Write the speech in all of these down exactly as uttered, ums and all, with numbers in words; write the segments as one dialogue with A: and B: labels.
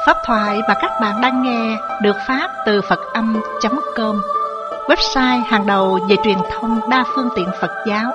A: Pháp thoại mà các bạn đang nghe được phát từ Phật Âm chấm com, website hàng đầu về truyền thông đa phương tiện Phật giáo.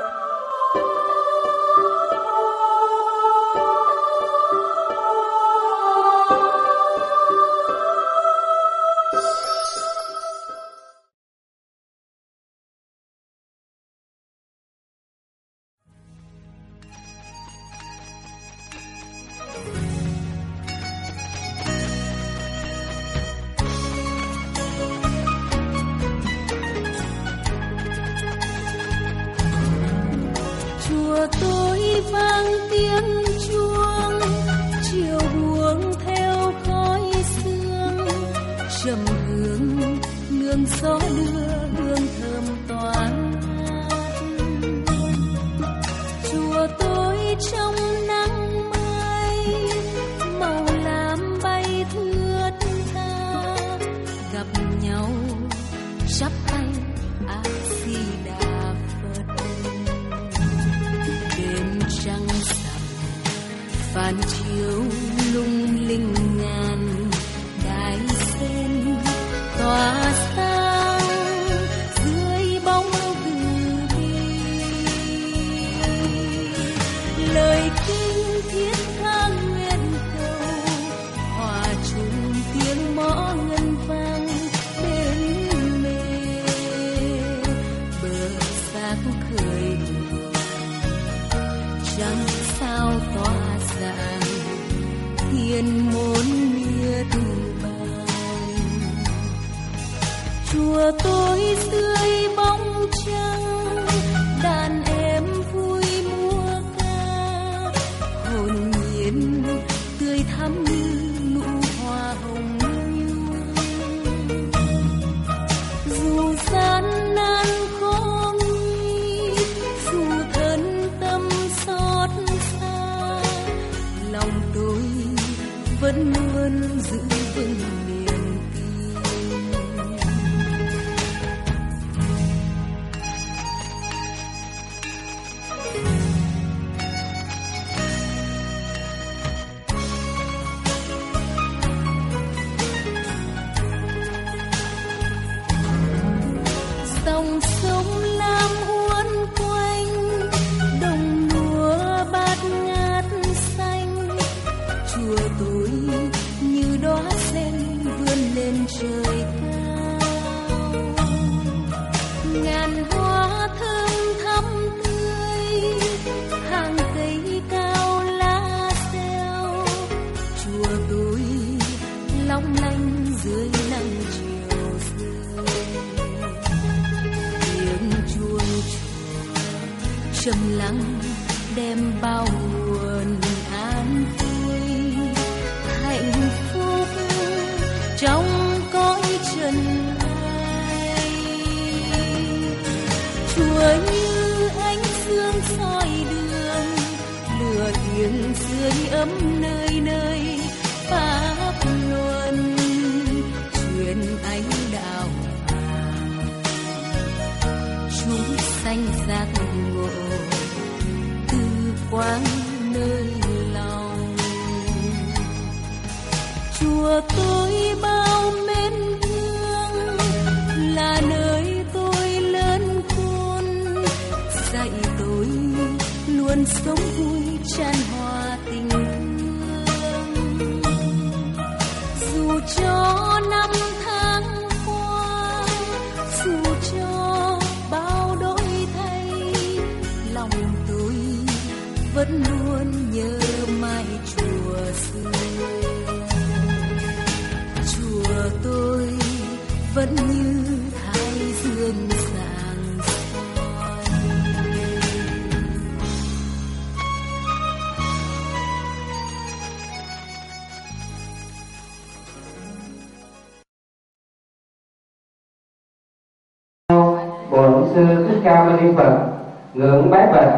B: Sư Thích Ca Mâu Ni Phật ngưỡng bái bạch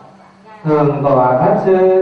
B: thường tọa pháp sư,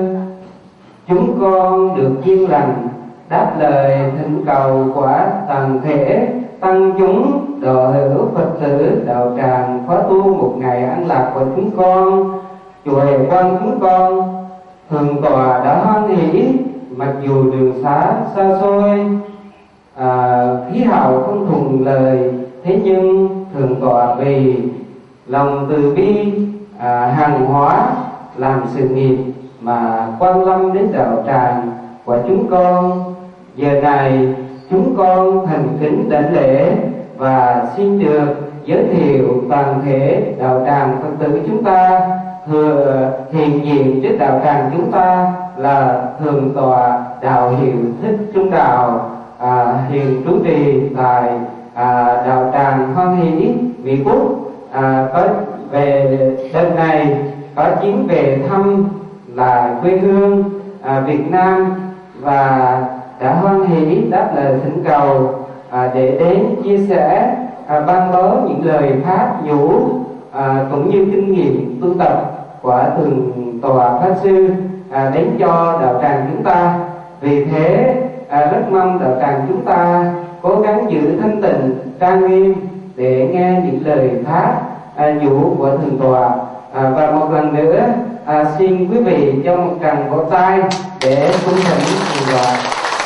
B: chúng con được duyên lành đáp lời thỉnh cầu của toàn thể tăng chúng độ hữu Phật tử đạo tràng khóa tu một ngày an lạc của chúng con. Chùa Hề Quang chúng con thường tọa đã hoan hỷ mặc dù đường xá xa xôi, à, khí hậu không thuận lợi, thế nhưng thượng tọa vì lòng từ bi, à, hàng hóa làm sự nghiệp mà quan lâm đến đạo tràng của chúng con. Giờ này chúng con thành kính đảnh lễ và xin được giới thiệu toàn thể đạo tràng Phật tử chúng ta. Thừa hiện diện trước đạo tràng chúng ta là Thượng tọa Đạo Hiệu Thích Trung Đạo, à, hiện trú trì tại à, đạo tràng Hoan Hỷ, Mỹ Quốc. À, có về đợt này có chuyến về thăm là quê hương à, Việt Nam và đã hoan hỷ đáp lời thỉnh cầu à, để đến chia sẻ, à, ban bố những lời pháp nhủ, à, cũng như kinh nghiệm tu tập của Thượng tọa Pháp Sư à, đến cho đạo tràng chúng ta. Vì thế à, rất mong đạo tràng chúng ta cố gắng giữ thanh tịnh trang nghiêm để nghe những lời pháp à, nhủ của Thượng tọa. À, và một lần nữa à, xin quý vị cho một tràng vỗ tay để cung thỉnh Thượng tọa.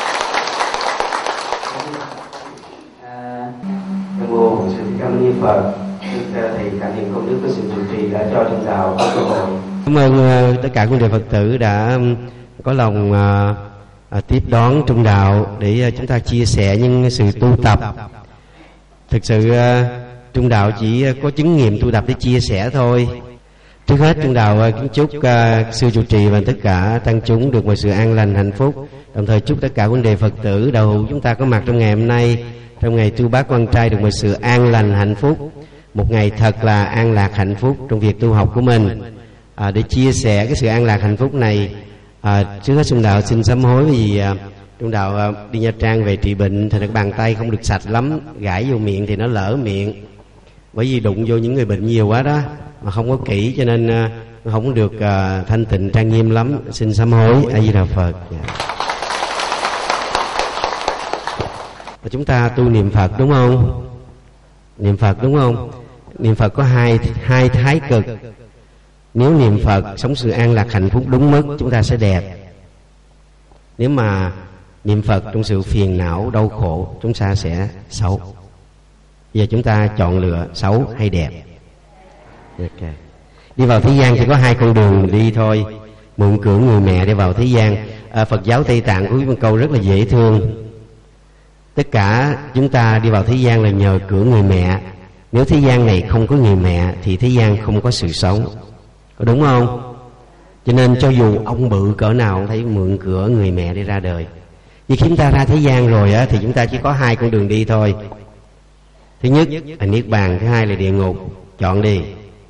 C: Nam mô Bổn Sư Thích Ca Mâu Ni Phật. Thầy cảm niệm công đức của sự trụ trì đã cho trong đạo có cơ hội.
D: Cảm ơn uh, tất cả quý vị Phật tử đã um, có lòng uh, uh, tiếp đón Trung Đạo để uh, chúng ta chia sẻ những sự tu tập. Thực sự uh, Trung Đạo chỉ uh, có chứng nghiệm tu tập để chia sẻ thôi. Trước hết Trung Đạo uh, kính chúc uh, sư trụ trì và tất cả tăng chúng được mọi sự an lành hạnh phúc. Đồng thời chúc tất cả quý đệ Phật tử đạo hữu chúng ta có mặt trong ngày hôm nay, trong ngày tu bát quan trai, được mọi sự an lành hạnh phúc, một ngày thật là an lạc hạnh phúc trong việc tu học của mình. À, để chia sẻ cái sự an lạc hạnh phúc này, à, trước hết Trung Đạo xin sám hối vì à, Trung Đạo à, đi Nha Trang về trị bệnh, thì cái bàn tay không được sạch lắm, gãi vô miệng thì nó lỡ miệng, bởi vì đụng vô những người bệnh nhiều quá đó mà không có kỹ, cho nên à, không được à, thanh tịnh trang nghiêm lắm. Xin sám hối. A Di Đà Phật. Chúng ta tu niệm Phật đúng không? Niệm Phật đúng không? Niệm Phật có hai hai thái cực. Nếu niệm Phật sống sự an lạc hạnh phúc đúng mức, chúng ta sẽ đẹp. Nếu mà niệm Phật trong sự phiền não đau khổ, chúng ta sẽ xấu. Giờ chúng ta chọn lựa xấu hay đẹp. Okay. Đi vào thế gian chỉ có hai con đường đi thôi. Mượn cửa người mẹ để vào thế gian. À, Phật giáo Tây Tạng có một câu rất là dễ thương: tất cả chúng ta đi vào thế gian là nhờ cửa người mẹ. Nếu thế gian này không có người mẹ thì thế gian không có sự sống. Có đúng không? Cho nên cho dù ông bự cỡ nào cũng thấy mượn cửa người mẹ để ra đời. Vì khi chúng ta ra thế gian rồi á, thì chúng ta chỉ có hai con đường đi thôi. Thứ nhất là niết bàn, thứ hai là địa ngục. Chọn đi.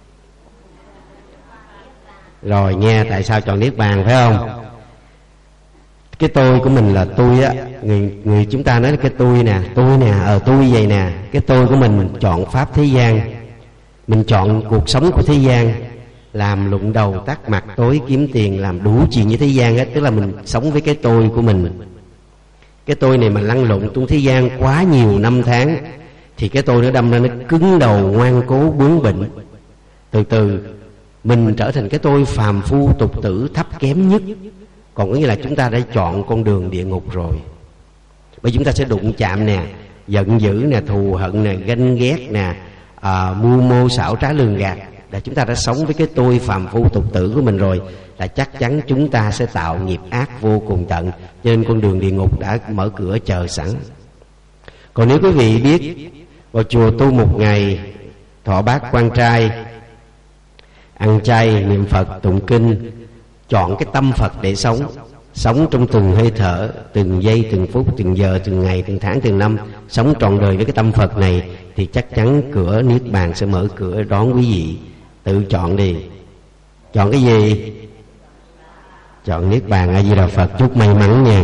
D: Rồi nghe tại sao chọn niết bàn phải không? Cái tôi của mình là tôi á, người, người chúng ta nói là cái tôi nè, tôi nè, ờ tôi vậy nè. Cái tôi của mình, mình chọn pháp thế gian, mình chọn cuộc sống của thế gian, làm lụng đầu tắt mặt tối, kiếm tiền, làm đủ chuyện như thế gian hết. Tức là mình sống với cái tôi của mình. Cái tôi này mà lăn lộn trong thế gian quá nhiều năm tháng thì cái tôi nó đâm ra nó cứng đầu, ngoan cố, bướng bỉnh. Từ từ mình trở thành cái tôi phàm phu tục tử thấp kém nhất. Còn có nghĩa là chúng ta đã chọn con đường địa ngục rồi. Bởi chúng ta sẽ đụng chạm nè, giận dữ nè, thù hận nè, ganh ghét nè, à, mưu mô xảo trá lường gạt. Là chúng ta đã sống với cái tôi phàm phu tục tử của mình rồi, là chắc chắn chúng ta sẽ tạo nghiệp ác vô cùng tận. Cho nên con đường địa ngục đã mở cửa chờ sẵn. Còn nếu quý vị biết vào chùa tu một ngày, thọ bát quan trai, ăn chay, niệm Phật, tụng kinh, chọn cái tâm Phật để sống, sống trong từng hơi thở, từng giây, từng phút, từng giờ, từng ngày, từng tháng, từng năm, sống trọn đời với cái tâm Phật này, thì chắc chắn cửa niết bàn sẽ mở cửa đón quý vị. Tự chọn đi. Chọn cái gì? Chọn niết bàn. A Di Đà Phật. Chúc may mắn nha.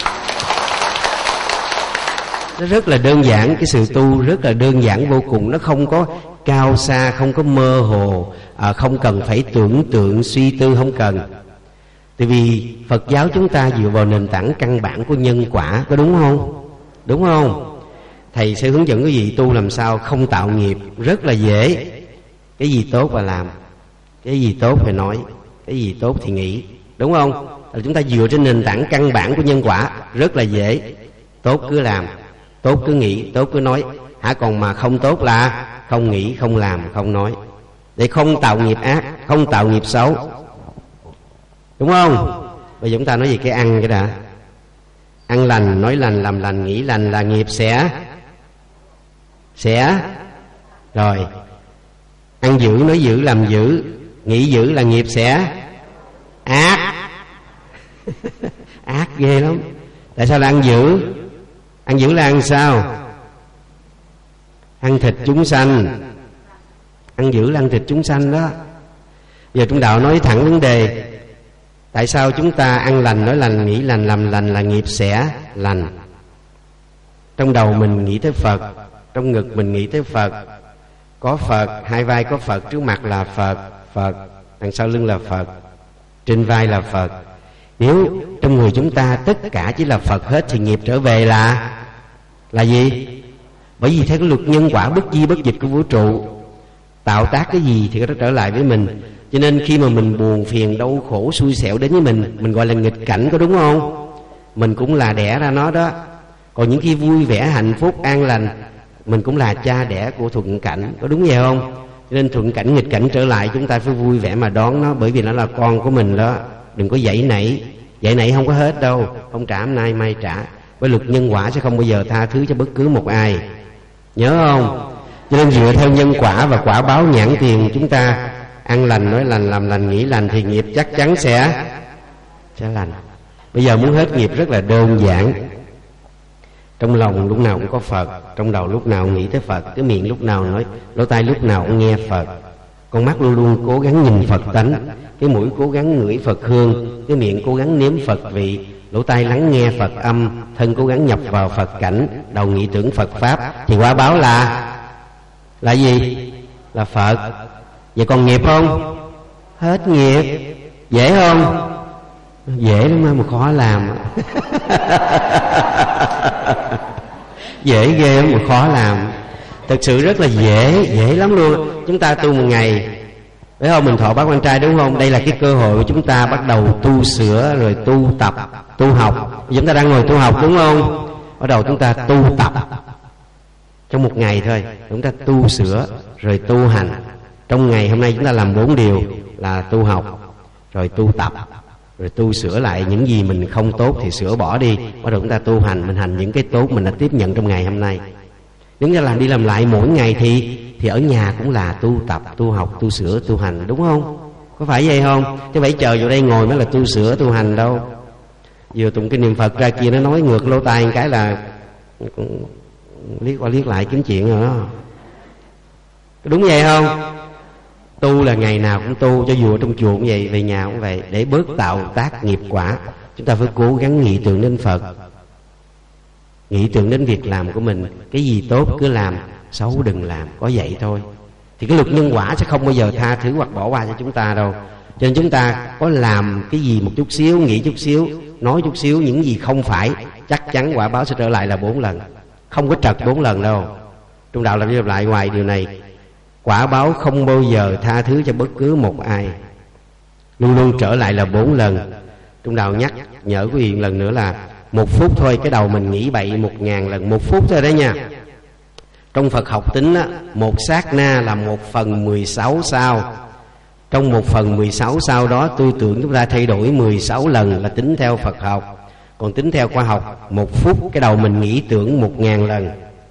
D: Nó rất là đơn giản, cái sự tu rất là đơn giản vô cùng. Nó không có cao xa, không có mơ hồ, à, không cần phải tưởng tượng suy tư, không cần. Tại vì Phật giáo chúng ta dựa vào nền tảng căn bản của nhân quả. Có đúng không? Đúng không? Thầy sẽ hướng dẫn quý vị tu làm sao không tạo nghiệp. Rất là dễ. Cái gì tốt là làm, cái gì tốt thì nói, cái gì tốt thì nghĩ. Đúng không? là chúng ta dựa trên nền tảng căn bản của nhân quả, rất là dễ. Tốt cứ làm, tốt cứ nghĩ, tốt cứ nói. Hả, còn mà không tốt là không nghĩ, không làm, không nói, để không tạo nghiệp ác, không tạo nghiệp xấu, đúng không? Bây giờ chúng ta nói về cái ăn cái đã. Ăn lành, nói lành, làm lành, nghĩ lành là nghiệp sẽ Sẽ Rồi, ăn dữ, nói dữ, làm dữ, nghĩ dữ là nghiệp sẽ ác. Ác ghê lắm. Tại sao là ăn dữ? Ăn dữ là ăn sao? Ăn thịt chúng sanh. Ăn dữ là ăn thịt chúng sanh đó. Giờ trong đạo nói thẳng vấn đề. Tại sao chúng ta ăn lành, nói lành, nghĩ lành, làm lành là nghiệp sẽ lành? Trong đầu mình nghĩ tới Phật, trong ngực mình nghĩ tới Phật. Có Phật, hai vai có Phật, trước mặt là Phật, Phật, đằng sau lưng là Phật, trên vai là Phật. Nếu trong người chúng ta tất cả chỉ là Phật hết thì nghiệp trở về là Là gì? Bởi vì theo cái luật nhân quả bất di bất dịch của vũ trụ, tạo tác cái gì thì nó trở lại với mình. Cho nên khi mà mình buồn phiền, đau khổ, xui xẻo đến với mình, mình gọi là nghịch cảnh, có đúng không? Mình cũng là đẻ ra nó đó. Còn những khi vui vẻ, hạnh phúc, an lành, mình cũng là cha đẻ của thuận cảnh, có đúng vậy không? Cho nên thuận cảnh, nghịch cảnh trở lại, chúng ta phải vui vẻ mà đón nó, bởi vì nó là con của mình đó. Đừng có dãy nảy. Dãy nảy không có hết đâu. Không trả hôm nay mai trả. Với luật nhân quả sẽ không bao giờ tha thứ cho bất cứ một ai. Nhớ không? Cho nên dựa theo nhân quả và quả báo nhãn tiền, chúng ta ăn lành, nói lành, làm lành, nghĩ lành thì nghiệp chắc chắn sẽ Sẽ lành. Bây giờ muốn hết nghiệp rất là đơn giản. Trong lòng lúc nào cũng có Phật, trong đầu lúc nào nghĩ tới Phật, cái miệng lúc nào nói, lỗ tai lúc nào cũng nghe Phật, con mắt luôn luôn cố gắng nhìn Phật tánh, cái mũi cố gắng ngửi Phật hương, cái miệng cố gắng nếm Phật vị, lỗ tai lắng nghe Phật âm, thân cố gắng nhập vào Phật cảnh, đầu nghĩ tưởng Phật pháp, thì quả báo là là gì? Là Phật. Vậy còn nghiệp không? Hết nghiệp. Dễ không? Dễ lắm mà khó làm. Dễ ghê mà khó làm. Thật sự rất là dễ, dễ lắm luôn. Chúng ta tu một ngày, phải không? Mình thọ bát quan trai, đúng không? Đây là cái cơ hội của chúng ta bắt đầu tu sửa, rồi tu tập, tu học. Chúng ta đang ngồi tu học, đúng không? Bắt đầu chúng ta tu tập trong một ngày thôi. Chúng ta tu sửa rồi tu hành. Trong ngày hôm nay chúng ta làm bốn điều là tu học, rồi tu tập, rồi tu sửa lại những gì mình không tốt thì sửa bỏ đi. Bắt đầu chúng ta tu hành, mình hành những cái tốt mình đã tiếp nhận trong ngày hôm nay. Nếu như làm đi làm lại mỗi ngày thì thì ở nhà cũng là tu tập, tu học, tu sửa, tu hành, đúng không? Có phải vậy không? Chứ phải chờ vào đây ngồi mới là tu sửa, tu hành đâu. Vừa tụng cái niệm Phật ra kia nó nói ngược lỗ tai một cái là liếc qua liếc lại kiếm chuyện rồi đó. Đúng vậy không? Tu là ngày nào cũng tu, cho dù ở trong chùa cũng vậy, về nhà cũng vậy. Để bớt tạo tác nghiệp quả, chúng ta phải cố gắng nghĩ tưởng đến Phật, nghĩ tưởng đến việc làm của mình. Cái gì tốt cứ làm, xấu đừng làm, có vậy thôi. Thì cái luật nhân quả sẽ không bao giờ tha thứ hoặc bỏ qua cho chúng ta đâu. Cho nên chúng ta có làm cái gì một chút xíu, nghĩ chút xíu, nói chút xíu, những gì không phải, chắc chắn quả báo sẽ trở lại là bốn lần. Không có trật bốn lần đâu. Trong đạo làm đi làm lại ngoài điều này, quả báo không bao giờ tha thứ cho bất cứ một ai, luôn luôn trở lại là bốn lần. Trong đạo nhắc nhở quý vị lần nữa là một phút thôi, cái đầu mình nghĩ bậy một ngàn lần. Một phút thôi đấy nha. Trong Phật học tính á, một sát na là một phần mười sáu sao. Trong một phần mười sáu sao đó, tư tưởng chúng ta thay đổi mười sáu lần là tính theo Phật học. Còn tính theo khoa học, một phút cái đầu mình nghĩ tưởng một ngàn lần.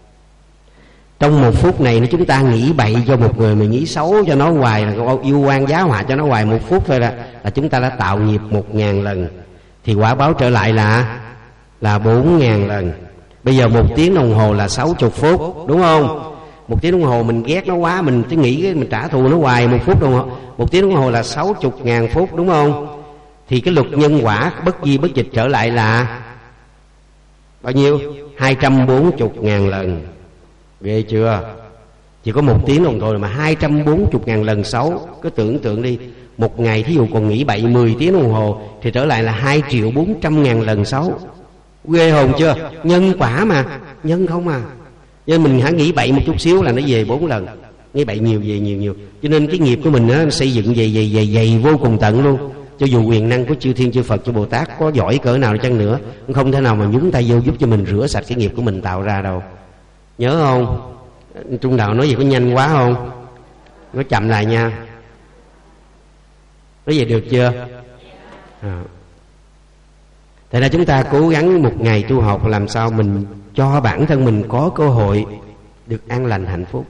D: Trong một phút này chúng ta nghĩ bậy cho một người, mình nghĩ xấu cho nó hoài, là yêu quan giá họa cho nó hoài, một phút thôi là, là chúng ta đã tạo nghiệp một ngàn lần. Thì quả báo trở lại là là bốn ngàn lần. Bây giờ một tiếng đồng hồ là sáu chục phút, đúng không? Một tiếng đồng hồ mình ghét nó quá, mình cứ nghĩ mình trả thù nó hoài. Một phút đồng hồ, một tiếng đồng hồ là sáu chục ngàn phút, đúng không? Thì cái luật nhân quả bất di bất dịch trở lại là bao nhiêu? Hai trăm bốn mươi ngàn lần. Ghê chưa? Chỉ có một tiếng đồng hồ mà hai trăm bốn mươi ngàn lần xấu. Cứ tưởng tượng đi, một ngày thí dụ còn nghĩ bậy mười tiếng đồng hồ thì trở lại là hai triệu bốn trăm ngàn lần xấu. Ghê hồn chưa? Nhân quả mà, nhân không à. Nên mình hãy nghĩ bậy một chút xíu là nó về bốn lần. Nghĩ bậy nhiều về nhiều nhiều. Cho nên cái nghiệp của mình nó xây dựng dày dày dày dày vô cùng tận luôn. Cho dù quyền năng của chư thiên chư Phật chư Bồ Tát có giỏi cỡ nào chăng nữa, cũng không thể nào mà nhúng tay vô giúp cho mình rửa sạch cái nghiệp của mình tạo ra đâu. Nhớ không? Trung đạo nói gì có nhanh quá không? Nói chậm lại nha. Nói vậy được chưa? À. Thế ra chúng ta cố gắng một ngày tu học làm sao mình cho bản thân mình có cơ hội được an lành hạnh phúc,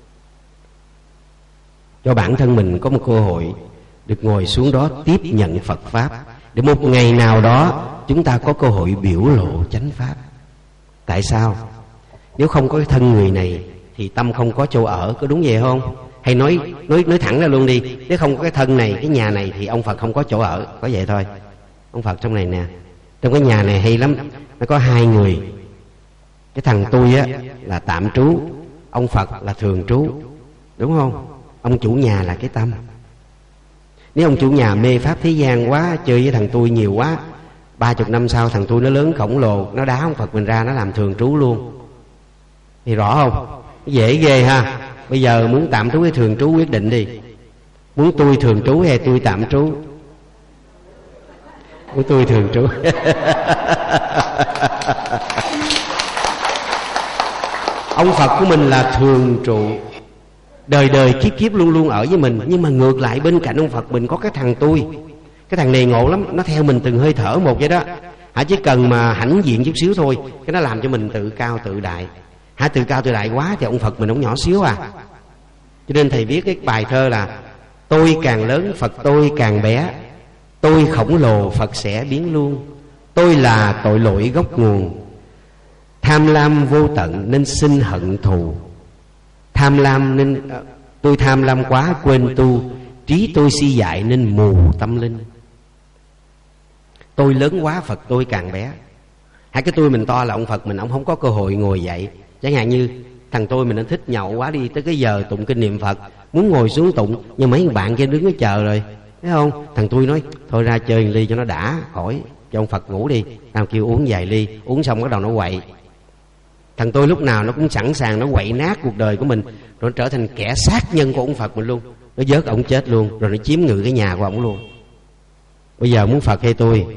D: cho bản thân mình có một cơ hội được ngồi xuống đó tiếp nhận Phật Pháp, để một ngày nào đó chúng ta có cơ hội biểu lộ chánh Pháp. Tại sao? Nếu không có cái thân người này thì tâm không có chỗ ở, có đúng vậy không? Hay nói nói nói thẳng ra luôn đi, nếu không có cái thân này, cái nhà này thì ông Phật không có chỗ ở, có vậy thôi. Ông Phật trong này nè, trong cái nhà này hay lắm, nó có hai người. Cái thằng tôi á là tạm trú, ông Phật là thường trú, đúng không? Ông chủ nhà là cái tâm. Nếu ông chủ nhà mê pháp thế gian quá, chơi với thằng tôi nhiều quá, ba chục năm sau thằng tôi nó lớn khổng lồ, nó đá ông Phật mình ra, nó làm thường trú luôn. Thì rõ không? Dễ ghê ha. Bây giờ muốn tạm trú hay thường trú quyết định đi. Muốn tôi thường trú hay tôi tạm trú? Muốn tôi thường trú. Ông Phật của mình là thường trụ, đời đời kiếp kiếp luôn luôn ở với mình. Nhưng mà ngược lại bên cạnh ông Phật mình có cái thằng tôi. Cái thằng này ngộ lắm, nó theo mình từng hơi thở một vậy đó. Hả, chỉ cần mà hãnh diện chút xíu thôi, cái nó làm cho mình tự cao tự đại. Hả, tự cao tự đại quá thì ông Phật mình ông nhỏ xíu à. Cho nên thầy viết cái bài thơ là: tôi càng lớn Phật tôi càng bé, tôi khổng lồ Phật sẽ biến luôn. Tôi là tội lỗi gốc nguồn, tham lam vô tận nên sinh hận thù. Tham lam nên tôi tham lam quá quên tu, trí tôi si dại nên mù tâm linh. Tôi lớn quá Phật tôi càng bé. Hai cái tôi mình to là ông Phật mình ông không có cơ hội ngồi dậy. Chẳng hạn như thằng tôi mình nó thích nhậu quá, đi tới cái giờ tụng kinh niệm Phật muốn ngồi xuống tụng, nhưng mấy bạn kia đứng nó chờ rồi, thấy không? Thằng tôi nói thôi ra chơi một ly cho nó đã, khỏi cho ông Phật ngủ đi. Tao kêu uống vài ly, uống xong bắt đầu nó quậy. Thằng tôi lúc nào nó cũng sẵn sàng nó quậy nát cuộc đời của mình, rồi nó trở thành kẻ sát nhân của ông Phật mình luôn. Nó vớt ổng chết luôn, rồi nó chiếm ngự cái nhà của ổng luôn. Bây giờ muốn Phật hay tôi?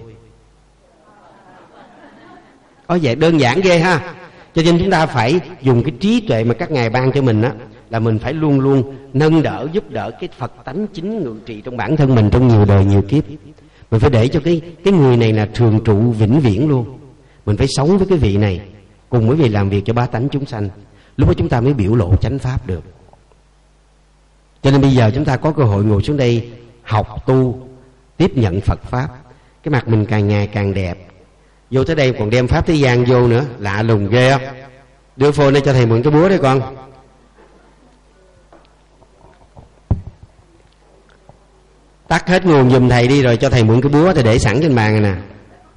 D: Có vậy đơn giản ghê ha. Cho nên chúng ta phải dùng cái trí tuệ mà các ngài ban cho mình á, là mình phải luôn luôn nâng đỡ giúp đỡ cái Phật tánh chính ngự trị trong bản thân mình trong nhiều đời nhiều kiếp. Mình phải để cho cái cái người này là thường trụ vĩnh viễn luôn. Mình phải sống với cái vị này, cùng với vị làm việc cho ba tánh chúng sanh. Lúc đó chúng ta mới biểu lộ chánh pháp được. Cho nên bây giờ chúng ta có cơ hội ngồi xuống đây học tu, tiếp nhận Phật pháp, cái mặt mình càng ngày càng đẹp. Vô tới đây còn đem pháp thế gian vô nữa, lạ lùng ghê không? Đưa phone đây cho thầy mượn cái búa đấy con. Tắt hết nguồn giùm thầy đi, rồi cho thầy mượn cái búa thầy để sẵn trên bàn này nè.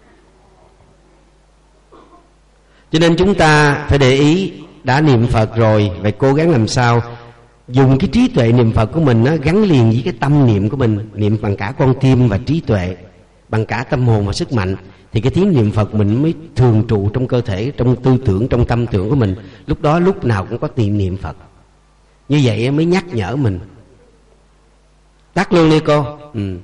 D: Cho nên chúng ta phải để ý, đã niệm Phật rồi phải cố gắng làm sao dùng cái trí tuệ niệm Phật của mình nó gắn liền với cái tâm niệm của mình, niệm bằng cả con tim và trí tuệ, bằng cả tâm hồn và sức mạnh, thì cái tiếng niệm Phật mình mới thường trụ trong cơ thể, trong tư tưởng, trong tâm tưởng của mình. Lúc đó lúc nào cũng có niệm niệm Phật. Như vậy mới nhắc nhở mình. Tắt luôn đi cô. Ừ.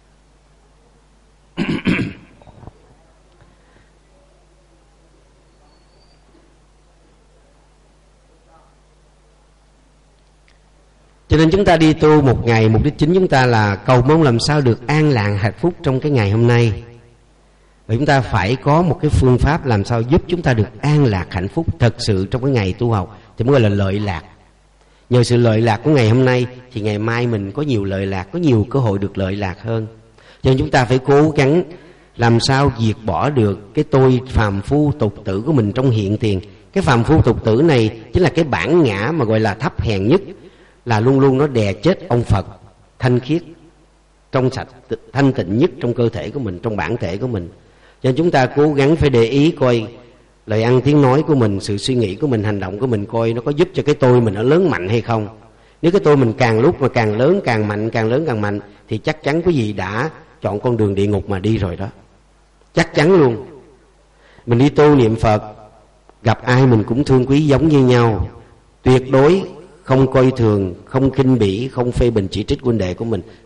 D: Cho nên chúng ta đi tu một ngày, mục đích chính chúng ta là cầu mong làm sao được an lạc hạnh phúc trong cái ngày hôm nay. Và chúng ta phải có một cái phương pháp làm sao giúp chúng ta được an lạc hạnh phúc thật sự trong cái ngày tu học, thì mới gọi là lợi lạc. Nhờ sự lợi lạc của ngày hôm nay thì ngày mai mình có nhiều lợi lạc, có nhiều cơ hội được lợi lạc hơn. Cho nên chúng ta phải cố gắng làm sao diệt bỏ được cái tôi phàm phu tục tử của mình trong hiện tiền. Cái phàm phu tục tử này chính là cái bản ngã mà gọi là thấp hèn nhất, là luôn luôn nó đè chết ông Phật thanh khiết, trong sạch, thanh tịnh nhất trong cơ thể của mình, trong bản thể của mình. Cho nên chúng ta cố gắng phải để ý coi lời ăn tiếng nói của mình, sự suy nghĩ của mình, hành động của mình, coi nó có giúp cho cái tôi mình nó lớn mạnh hay không. Nếu cái tôi mình càng lúc mà càng lớn, càng mạnh, càng lớn càng mạnh, thì chắc chắn quý vị đã chọn con đường địa ngục mà đi rồi đó. Chắc chắn luôn. Mình đi tu niệm Phật, gặp ai mình cũng thương quý giống như nhau. Tuyệt đối không coi thường, không khinh bỉ, không phê bình chỉ trích huynh đệ của mình.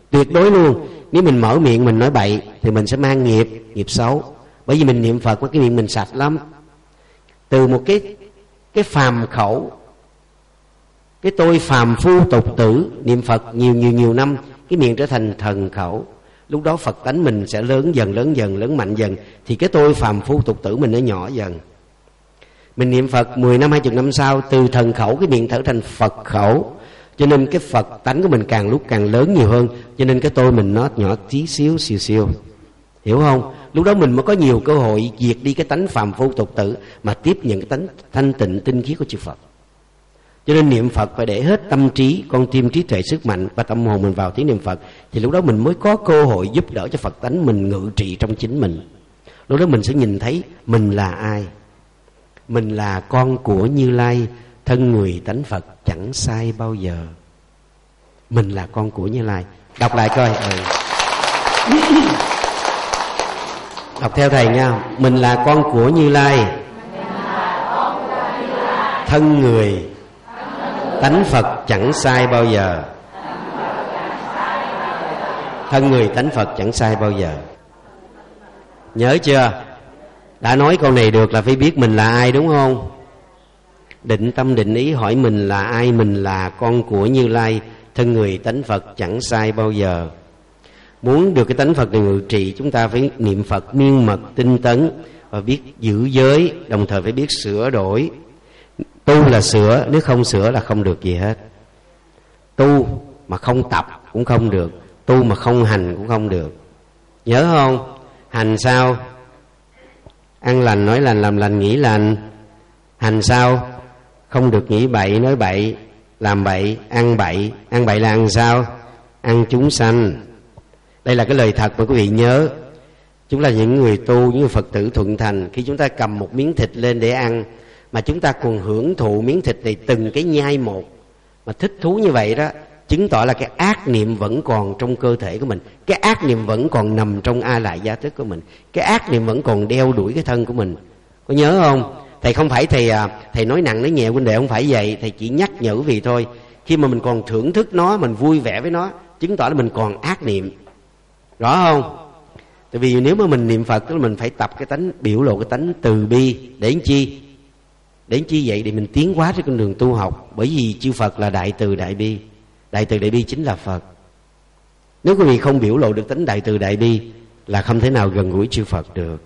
D: tuyệt đối luôn. Nếu mình mở miệng mình nói bậy thì mình sẽ mang nghiệp, nghiệp xấu. Bởi vì mình niệm Phật với cái miệng mình sạch lắm. Từ một cái cái phàm khẩu, cái tôi phàm phu tục tử, niệm Phật nhiều nhiều nhiều năm, cái miệng trở thành thần khẩu. Lúc đó Phật tánh mình sẽ lớn dần, lớn dần, lớn mạnh dần. Thì cái tôi phàm phu tục tử mình nó nhỏ dần. Mình niệm Phật mười năm, hai mươi năm sau, từ thần khẩu cái miệng trở thành Phật khẩu. Cho nên cái Phật tánh của mình càng lúc càng lớn nhiều hơn. Cho nên cái tôi mình nó nhỏ tí xíu, xìu xìu. Hiểu không? Lúc đó mình mới có nhiều cơ hội diệt đi cái tánh phàm phu tục tử, mà tiếp nhận cái tánh thanh tịnh tinh khiết của chư Phật. Cho nên niệm Phật phải để hết tâm trí, con tim, trí tuệ, sức mạnh và tâm hồn mình vào tiếng niệm Phật. Thì lúc đó mình mới có cơ hội giúp đỡ cho Phật tánh mình ngự trị trong chính mình. Lúc đó mình sẽ nhìn thấy mình là ai. Mình là con của Như Lai, thân người tánh Phật chẳng sai bao giờ. Mình là con của Như Lai. Đọc lại coi. Ừ. Đọc theo thầy nha. Mình là con của Như Lai, thân người tánh Phật chẳng sai bao giờ. Thân người tánh Phật chẳng sai bao giờ. Nhớ chưa? Đã nói câu này được là phải biết mình là ai, đúng không? Định tâm định ý hỏi mình là ai. Mình là con của Như Lai, thân người tánh Phật chẳng sai bao giờ. Muốn được cái tánh Phật này ngự trị, chúng ta phải niệm Phật miên mật tinh tấn và biết giữ giới, đồng thời phải biết sửa đổi. Tu là sửa, nếu không sửa là không được gì hết. Tu mà không tập cũng không được, tu mà không hành cũng không được. Nhớ không? Hành sao? Ăn lành, nói lành, làm lành, nghĩ lành. Hành sao? Không được nghĩ bậy, nói bậy, làm bậy, ăn bậy. Ăn bậy là ăn sao? Ăn chúng sanh. Đây là cái lời thật mà quý vị nhớ. Chúng là những người tu, những người Phật tử thuận thành. Khi chúng ta cầm một miếng thịt lên để ăn, mà chúng ta còn hưởng thụ miếng thịt này từng cái nhai một, mà thích thú như vậy đó, chứng tỏ là cái ác niệm vẫn còn trong cơ thể của mình. Cái ác niệm vẫn còn nằm trong a lại gia thức của mình. Cái ác niệm vẫn còn đeo đuổi cái thân của mình. Có nhớ không? Thầy không phải thầy thầy nói nặng nói nhẹ huynh đệ, không phải vậy. Thầy chỉ nhắc nhở vì thôi. Khi mà mình còn thưởng thức nó, mình vui vẻ với nó, chứng tỏ là mình còn ác niệm. Rõ không? Tại vì nếu mà mình niệm Phật, tức là mình phải tập cái tánh, biểu lộ cái tánh từ bi. Để làm chi? Để làm chi vậy? Để mình tiến hóa trên con đường tu học. Bởi vì chư Phật là đại từ đại bi. Đại từ đại bi chính là Phật. Nếu quý vị không biểu lộ được tính đại từ đại bi là không thể nào gần gũi chư Phật được.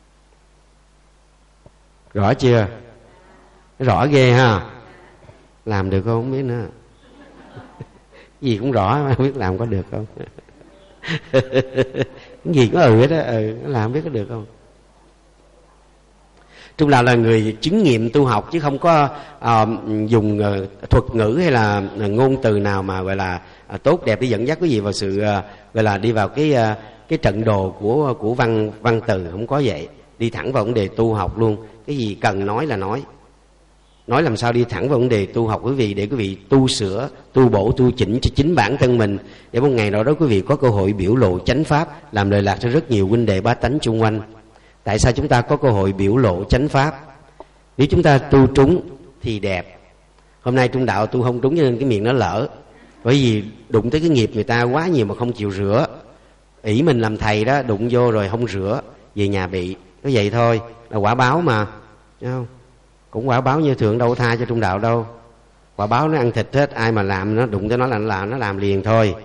D: Rõ chưa? Rõ ghê ha. Làm được không? Không biết nữa. Gì cũng rõ, không biết làm có được không. Cái gì cũng ừ hết đó. Ừ, làm không biết có được không. Trung Đạo là người chứng nghiệm tu học, chứ không có uh, dùng uh, thuật ngữ hay là uh, ngôn từ nào mà gọi là uh, tốt đẹp để dẫn dắt quý vị vào sự uh, gọi là đi vào cái uh, cái trận đồ của của văn văn từ. Không có vậy. Đi thẳng vào vấn đề tu học luôn. Cái gì cần nói là nói. Nói làm sao đi thẳng vào vấn đề tu học quý vị, để quý vị tu sửa, tu bổ, tu chỉnh cho chính bản thân mình, để một ngày nào đó quý vị có cơ hội biểu lộ chánh pháp, làm lợi lạc cho rất nhiều huynh đệ bá tánh chung quanh. Tại sao chúng ta có cơ hội biểu lộ chánh pháp? Nếu chúng ta tu trúng thì đẹp. Hôm nay Trung Đạo tu không trúng cho nên cái miệng nó lỡ. Bởi vì đụng tới cái nghiệp người ta quá nhiều mà không chịu rửa. Ỷ mình làm thầy đó, đụng vô rồi không rửa, về nhà bị. Có vậy thôi, là quả báo mà. Thấy không? Cũng quả báo như thường, đâu có tha cho Trung Đạo đâu. Quả báo nó ăn thịt hết, ai mà làm nó đụng tới nó là nó làm, nó làm liền thôi.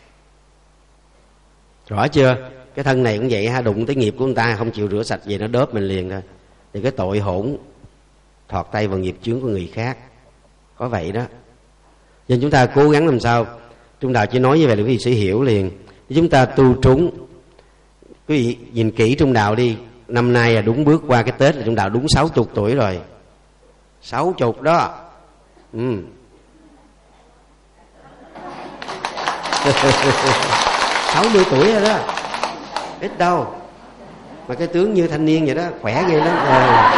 D: Rõ chưa? Cái thân này cũng vậy ha, đụng tới nghiệp của người ta không chịu rửa sạch về nó đớp mình liền thôi. Thì cái tội hỗn thọt tay vào nghiệp chướng của người khác. Có vậy đó. Nên chúng ta cố gắng làm sao. Trung Đạo chỉ nói như vậy là quý vị sẽ hiểu liền. Chúng ta tu trúng. Quý vị nhìn kỹ Trung Đạo đi. Năm nay là đúng bước qua cái Tết là Trung Đạo đúng sáu chục tuổi rồi. Sáu chục đó. Ừ. Sáu mươi tuổi rồi đó. Ít đâu. Mà cái tướng như thanh niên vậy đó, khỏe ghê lắm. À.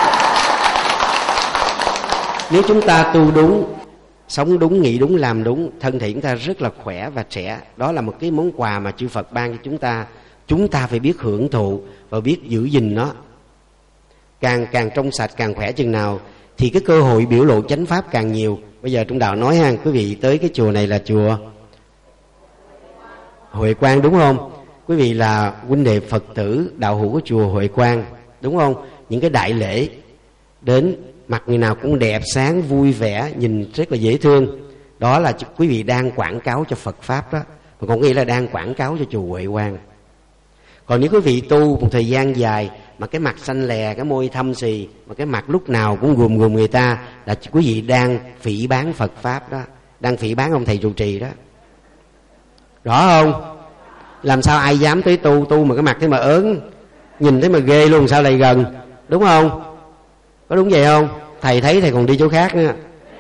D: Nếu chúng ta tu đúng, sống đúng, nghĩ đúng, làm đúng, thân thể chúng ta rất là khỏe và trẻ. Đó là một cái món quà mà chư Phật ban cho chúng ta. Chúng ta phải biết hưởng thụ và biết giữ gìn nó. Càng càng trong sạch, càng khỏe chừng nào thì cái cơ hội biểu lộ chánh pháp càng nhiều. Bây giờ Trung Đạo nói ha, quý vị tới cái chùa này là chùa Huệ Quang đúng không? Quý vị là huynh đệ Phật tử đạo hữu của chùa Huệ Quang đúng không? Những cái đại lễ đến mặt người nào cũng đẹp sáng vui vẻ, nhìn rất là dễ thương. Đó là quý vị đang quảng cáo cho Phật Pháp đó. Mà còn nghĩ là đang quảng cáo cho chùa Huệ Quang. Còn nếu quý vị tu một thời gian dài mà cái mặt xanh lè, cái môi thâm xì, mà cái mặt lúc nào cũng gùm gùm người ta, là quý vị đang phỉ báng Phật Pháp đó, đang phỉ báng ông thầy trụ trì đó. Rõ không? Làm sao ai dám tới tu, tu mà cái mặt thế mà ớn, nhìn thấy mà ghê luôn, sao lại gần, đúng không? Có đúng vậy không? Thầy thấy thầy còn đi chỗ khác nữa.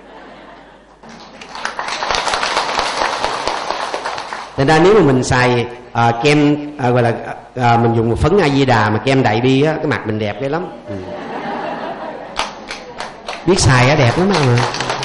D: Thành ra nếu mà mình xài à, kem à, gọi là à, mình dùng một phấn A Di Đà mà kem Đại Bi á, cái mặt mình đẹp cái lắm. Ừ. Biết xài á, đẹp lắm mà.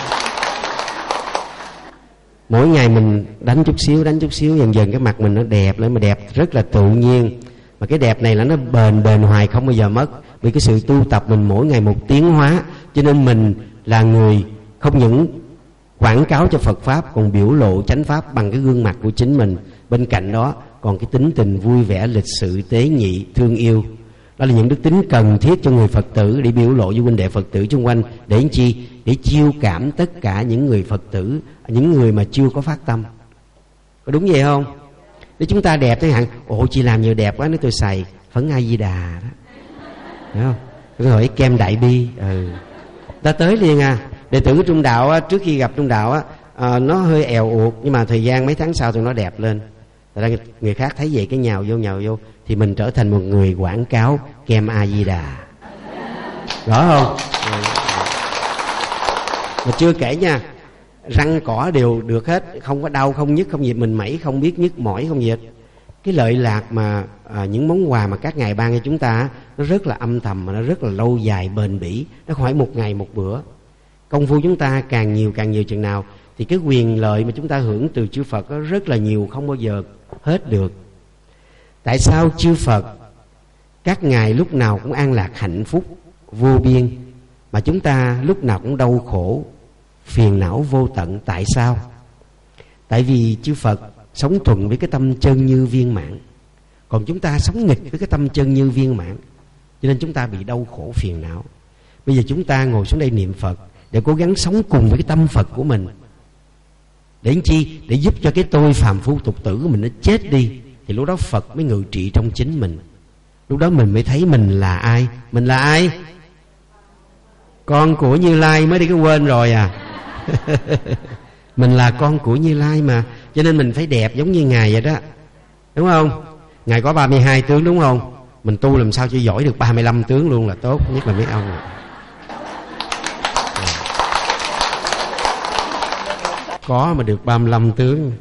D: Mỗi ngày mình đánh chút xíu, đánh chút xíu, dần dần cái mặt mình nó đẹp lên, mà đẹp rất là tự nhiên. Mà cái đẹp này là nó bền bền hoài, không bao giờ mất. Vì cái sự tu tập mình mỗi ngày một tiến hóa, cho nên mình là người không những quảng cáo cho Phật Pháp, còn biểu lộ chánh Pháp bằng cái gương mặt của chính mình. Bên cạnh đó còn cái tính tình vui vẻ, lịch sự, tế nhị, thương yêu. Đó là những đức tính cần thiết cho người Phật tử để biểu lộ với huynh đệ Phật tử xung quanh. Để làm chi? Để chiêu cảm tất cả những người Phật tử, những người mà chưa có phát tâm. Có đúng vậy không? Nếu chúng ta đẹp thế hạn, ồ chị làm nhiều đẹp quá, nếu tôi xài phấn A Di Đà đó, hiểu không? Tôi hỏi kem Đại Bi, ừ, ta tới liền à. Đệ tử của Trung Đạo á, trước khi gặp Trung Đạo á, à, nó hơi èo uột, nhưng mà thời gian mấy tháng sau thì nó đẹp lên. Thật ra người khác thấy vậy cái nhào vô nhào vô, thì mình trở thành một người quảng cáo kem A Di Đà. Rõ không? Ừ. Mà chưa kể nha, răng cỏ đều được hết, không có đau, không nhức, không gì, mình mẩy không biết nhức mỏi, không gì hết. Cái lợi lạc mà à, những món quà mà các ngài ban cho chúng ta, nó rất là âm thầm, mà nó rất là lâu dài bền bỉ. Nó không phải một ngày một bữa. Công phu chúng ta càng nhiều càng nhiều chừng nào, thì cái quyền lợi mà chúng ta hưởng từ chư Phật nó rất là nhiều, không bao giờ hết được. Tại sao chư Phật các ngài lúc nào cũng an lạc hạnh phúc vô biên, mà chúng ta lúc nào cũng đau khổ phiền não vô tận? Tại sao? Tại vì chư Phật sống thuận với cái tâm chân như viên mãn, còn chúng ta sống nghịch với cái tâm chân như viên mãn, cho nên chúng ta bị đau khổ phiền não. Bây giờ chúng ta ngồi xuống đây niệm Phật để cố gắng sống cùng với cái tâm Phật của mình. Để làm chi? Để giúp cho cái tôi phàm phu tục tử của mình nó chết đi, thì lúc đó Phật mới ngự trị trong chính mình. Lúc đó mình mới thấy mình là ai. Mình là ai? Con của Như Lai. Mới đi cái quên rồi à. Mình là con của Như Lai mà, cho nên mình phải đẹp giống như Ngài vậy đó, đúng không? Ngài có ba mươi hai tướng đúng không? Mình tu làm sao cho giỏi được ba mươi lăm tướng luôn là tốt, nhất là mấy ông này. Có mà được ba mươi lăm tướng.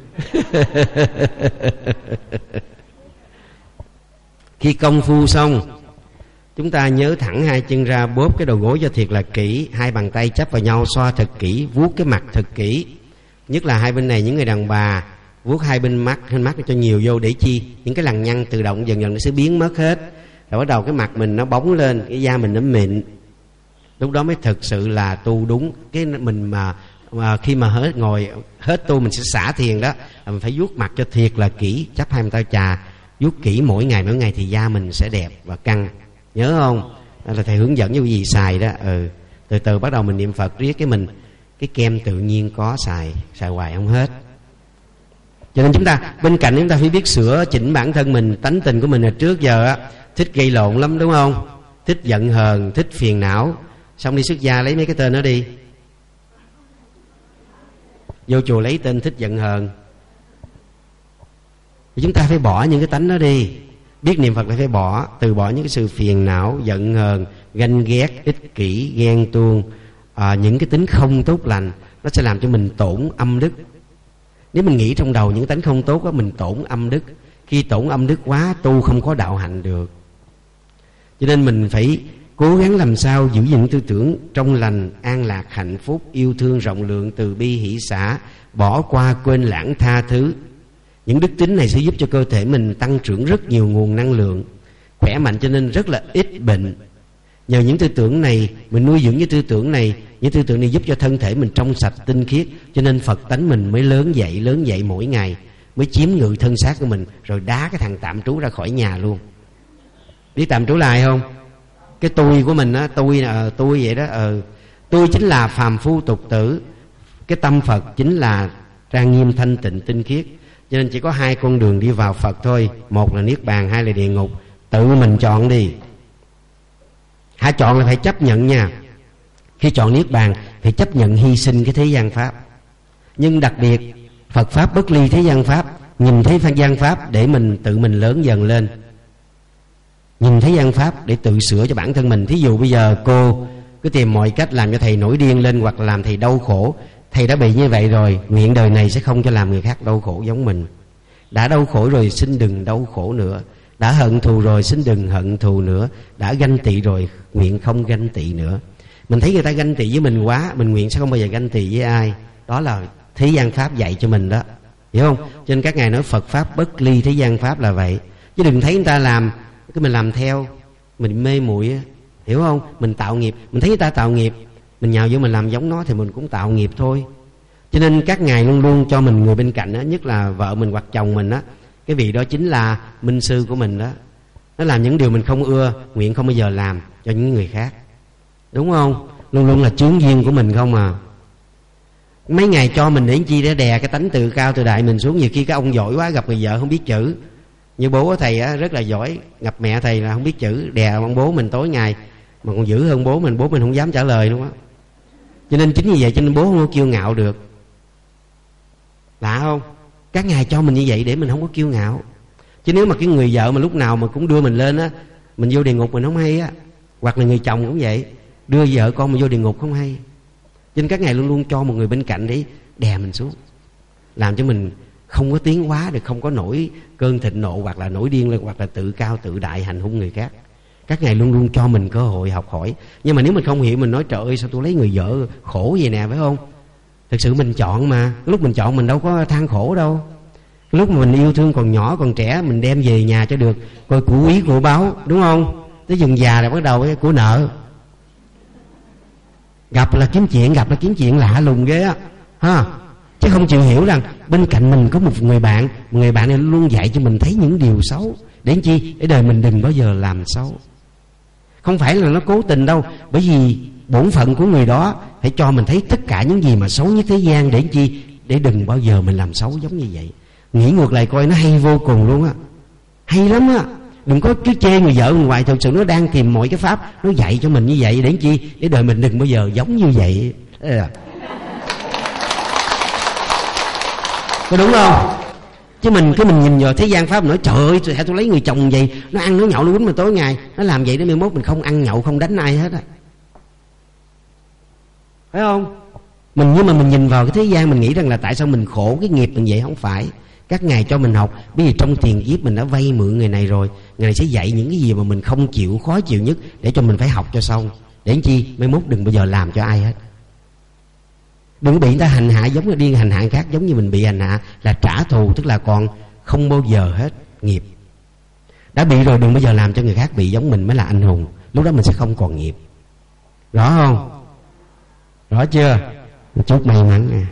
D: Khi công phu xong, chúng ta nhớ thẳng hai chân ra, bóp cái đầu gối cho thiệt là kỹ, hai bàn tay chắp vào nhau, xoa thật kỹ, vuốt cái mặt thật kỹ. Nhất là hai bên này, những người đàn bà vuốt hai bên mắt, hai mắt cho nhiều vô, để chi? Những cái lằn nhăn tự động dần dần nó sẽ biến mất hết. Rồi bắt đầu cái mặt mình nó bóng lên, cái da mình nó mịn. Lúc đó mới thực sự là tu đúng. Cái mình mà, mà khi mà hết ngồi hết tu mình sẽ xả thiền đó, mình phải vuốt mặt cho thiệt là kỹ, chắp hai bàn tay trà, vuốt kỹ mỗi ngày mỗi ngày thì da mình sẽ đẹp và căng. Nhớ không? Đó là thầy hướng dẫn cho quý vị xài đó. Ừ. Từ từ bắt đầu mình niệm Phật riết cái mình, cái kem tự nhiên có, xài xài hoài không hết. Cho nên chúng ta bên cạnh chúng ta phải biết sửa chỉnh bản thân mình. Tánh tình của mình là trước giờ á thích gây lộn lắm, đúng không? Thích giận hờn, thích phiền não. Xong đi xuất gia lấy mấy cái tên đó đi. Vô chùa lấy tên thích giận hờn. Thì chúng ta phải bỏ những cái tánh đó đi. Biết niệm Phật là phải bỏ, từ bỏ những cái sự phiền não, giận hờn, ganh ghét, ích kỷ, ghen tuông, à, những cái tính không tốt lành. Nó sẽ làm cho mình tổn âm đức. Nếu mình nghĩ trong đầu những tánh không tốt đó, mình tổn âm đức. Khi tổn âm đức quá, tu không có đạo hạnh được. Cho nên mình phải cố gắng làm sao giữ gìn tư tưởng trong lành, an lạc, hạnh phúc, yêu thương, rộng lượng, từ bi, hỷ xả, bỏ qua, quên lãng, tha thứ. Những đức tính này sẽ giúp cho cơ thể mình tăng trưởng rất nhiều nguồn năng lượng, khỏe mạnh, cho nên rất là ít bệnh. Nhờ những tư tưởng này, mình nuôi dưỡng những tư tưởng này, những tư tưởng này giúp cho thân thể mình trong sạch, tinh khiết, cho nên Phật tánh mình mới lớn dậy, lớn dậy mỗi ngày. mới chiếm ngự thân xác của mình, rồi đá cái thằng tạm trú ra khỏi nhà luôn. Biết tạm trú là ai không? Cái tôi của mình á, tôi ờ, tôi vậy đó. ờ Tôi chính là phàm phu tục tử, cái tâm Phật chính là trang nghiêm thanh tịnh tinh khiết. Cho nên chỉ có hai con đường đi vào Phật thôi, một là niết bàn, hai là địa ngục. Tự mình chọn đi. Hãy chọn là phải chấp nhận nha. Khi chọn niết bàn phải chấp nhận hy sinh cái thế gian pháp. Nhưng đặc biệt Phật pháp bất ly thế gian pháp. Nhìn thấy thế gian pháp để mình tự mình lớn dần lên. Nhìn thấy gian pháp để tự sửa cho bản thân mình. Thí dụ bây giờ cô cứ tìm mọi cách làm cho thầy nổi điên lên, hoặc là làm thầy đau khổ. Thầy đã bị như vậy rồi, nguyện đời này sẽ không cho làm người khác đau khổ giống mình. Đã đau khổ rồi xin đừng đau khổ nữa. Đã hận thù rồi xin đừng hận thù nữa. Đã ganh tị rồi nguyện không ganh tị nữa. Mình thấy người ta ganh tị với mình quá, mình nguyện sẽ không bao giờ ganh tị với ai. Đó là thế gian pháp dạy cho mình đó, hiểu không? Cho nên các ngài nói Phật pháp bất ly thế gian pháp là vậy. Chứ đừng thấy người ta làm cái mình làm theo, mình mê muội, hiểu không? Mình tạo nghiệp, mình thấy người ta tạo nghiệp, mình nhào vô mình làm giống nó thì mình cũng tạo nghiệp thôi. Cho nên các ngài luôn luôn cho mình người bên cạnh đó, nhất là vợ mình hoặc chồng mình đó, cái vị đó chính là minh sư của mình đó. Nó làm những điều mình không ưa, nguyện không bao giờ làm cho những người khác, đúng không? Luôn luôn là chướng duyên của mình không à. Mấy ngày cho mình để chi, để đè cái tánh tự cao tự đại mình xuống. Nhiều khi cái ông giỏi quá gặp người vợ không biết chữ. Như bố thầy á, rất là giỏi, gặp mẹ thầy là không biết chữ, đè ông bố mình tối ngày mà còn dữ hơn bố mình, bố mình không dám trả lời luôn á. Cho nên chính như vậy cho nên bố không có kiêu ngạo được. Lạ không? Các ngài cho mình như vậy để mình không có kiêu ngạo. Chứ nếu mà cái người vợ mà lúc nào mà cũng đưa mình lên á, mình vô địa ngục mình không hay á. Hoặc là người chồng cũng vậy, đưa vợ con mình vô địa ngục không hay. Cho nên các ngài luôn luôn cho một người bên cạnh để đè mình xuống, làm cho mình không có tiến hóa được, không có nổi cơn thịnh nộ, hoặc là nổi điên lên, hoặc là tự cao tự đại hành hung người khác. Các ngài luôn luôn cho mình cơ hội học hỏi. Nhưng mà nếu mình không hiểu, mình nói trời ơi sao tôi lấy người vợ khổ vậy nè, phải không? Thực sự mình chọn mà. Lúc mình chọn mình đâu có than khổ đâu. Lúc mà mình yêu thương còn nhỏ còn trẻ, mình đem về nhà cho được, coi của quý của báo, đúng không? Tới dần già là bắt đầu cái của nợ. Gặp là kiếm chuyện, gặp là kiếm chuyện lạ lùng ghê á, ha. Chứ không chịu hiểu rằng bên cạnh mình có một người bạn, một người bạn này luôn dạy cho mình thấy những điều xấu. Để làm chi? Để đời mình đừng bao giờ làm xấu. Không phải là nó cố tình đâu, bởi vì bổn phận của người đó phải cho mình thấy tất cả những gì mà xấu nhất thế gian. Để làm chi? Để đừng bao giờ mình làm xấu giống như vậy. Nghĩ ngược lại coi, nó hay vô cùng luôn á, hay lắm á. Đừng có cứ chê người vợ người ngoài, thật sự nó đang tìm mọi cái pháp nó dạy cho mình như vậy. Để làm chi? Để đời mình đừng bao giờ giống như vậy. Có đúng không? Chứ mình cứ mình nhìn vào thế gian pháp, mình nói trời ơi sao tôi lấy người chồng vậy, nó ăn nó nhậu nó quýnh mình tối ngày, nó làm vậy để mai mốt mình không ăn nhậu không đánh ai hết á, phải không? Mình nhưng mà mình nhìn vào cái thế gian, mình nghĩ rằng là tại sao mình khổ cái nghiệp mình vậy. Không phải. Các ngài cho mình học, bởi vì trong tiền kiếp mình đã vay mượn người này rồi, người này sẽ dạy những cái gì mà mình không chịu, khó chịu nhất, để cho mình phải học cho xong. Để làm chi? Mai mốt đừng bao giờ làm cho ai hết. Đừng bị người ta hành hạ giống như điên hành hạ khác, giống như mình bị hành hạ là trả thù, tức là còn không bao giờ hết nghiệp. Đã bị rồi đừng bao giờ làm cho người khác bị giống mình mới là anh hùng. Lúc đó mình sẽ không còn nghiệp. Rõ không? Rõ chưa? Chúc may mắn nè.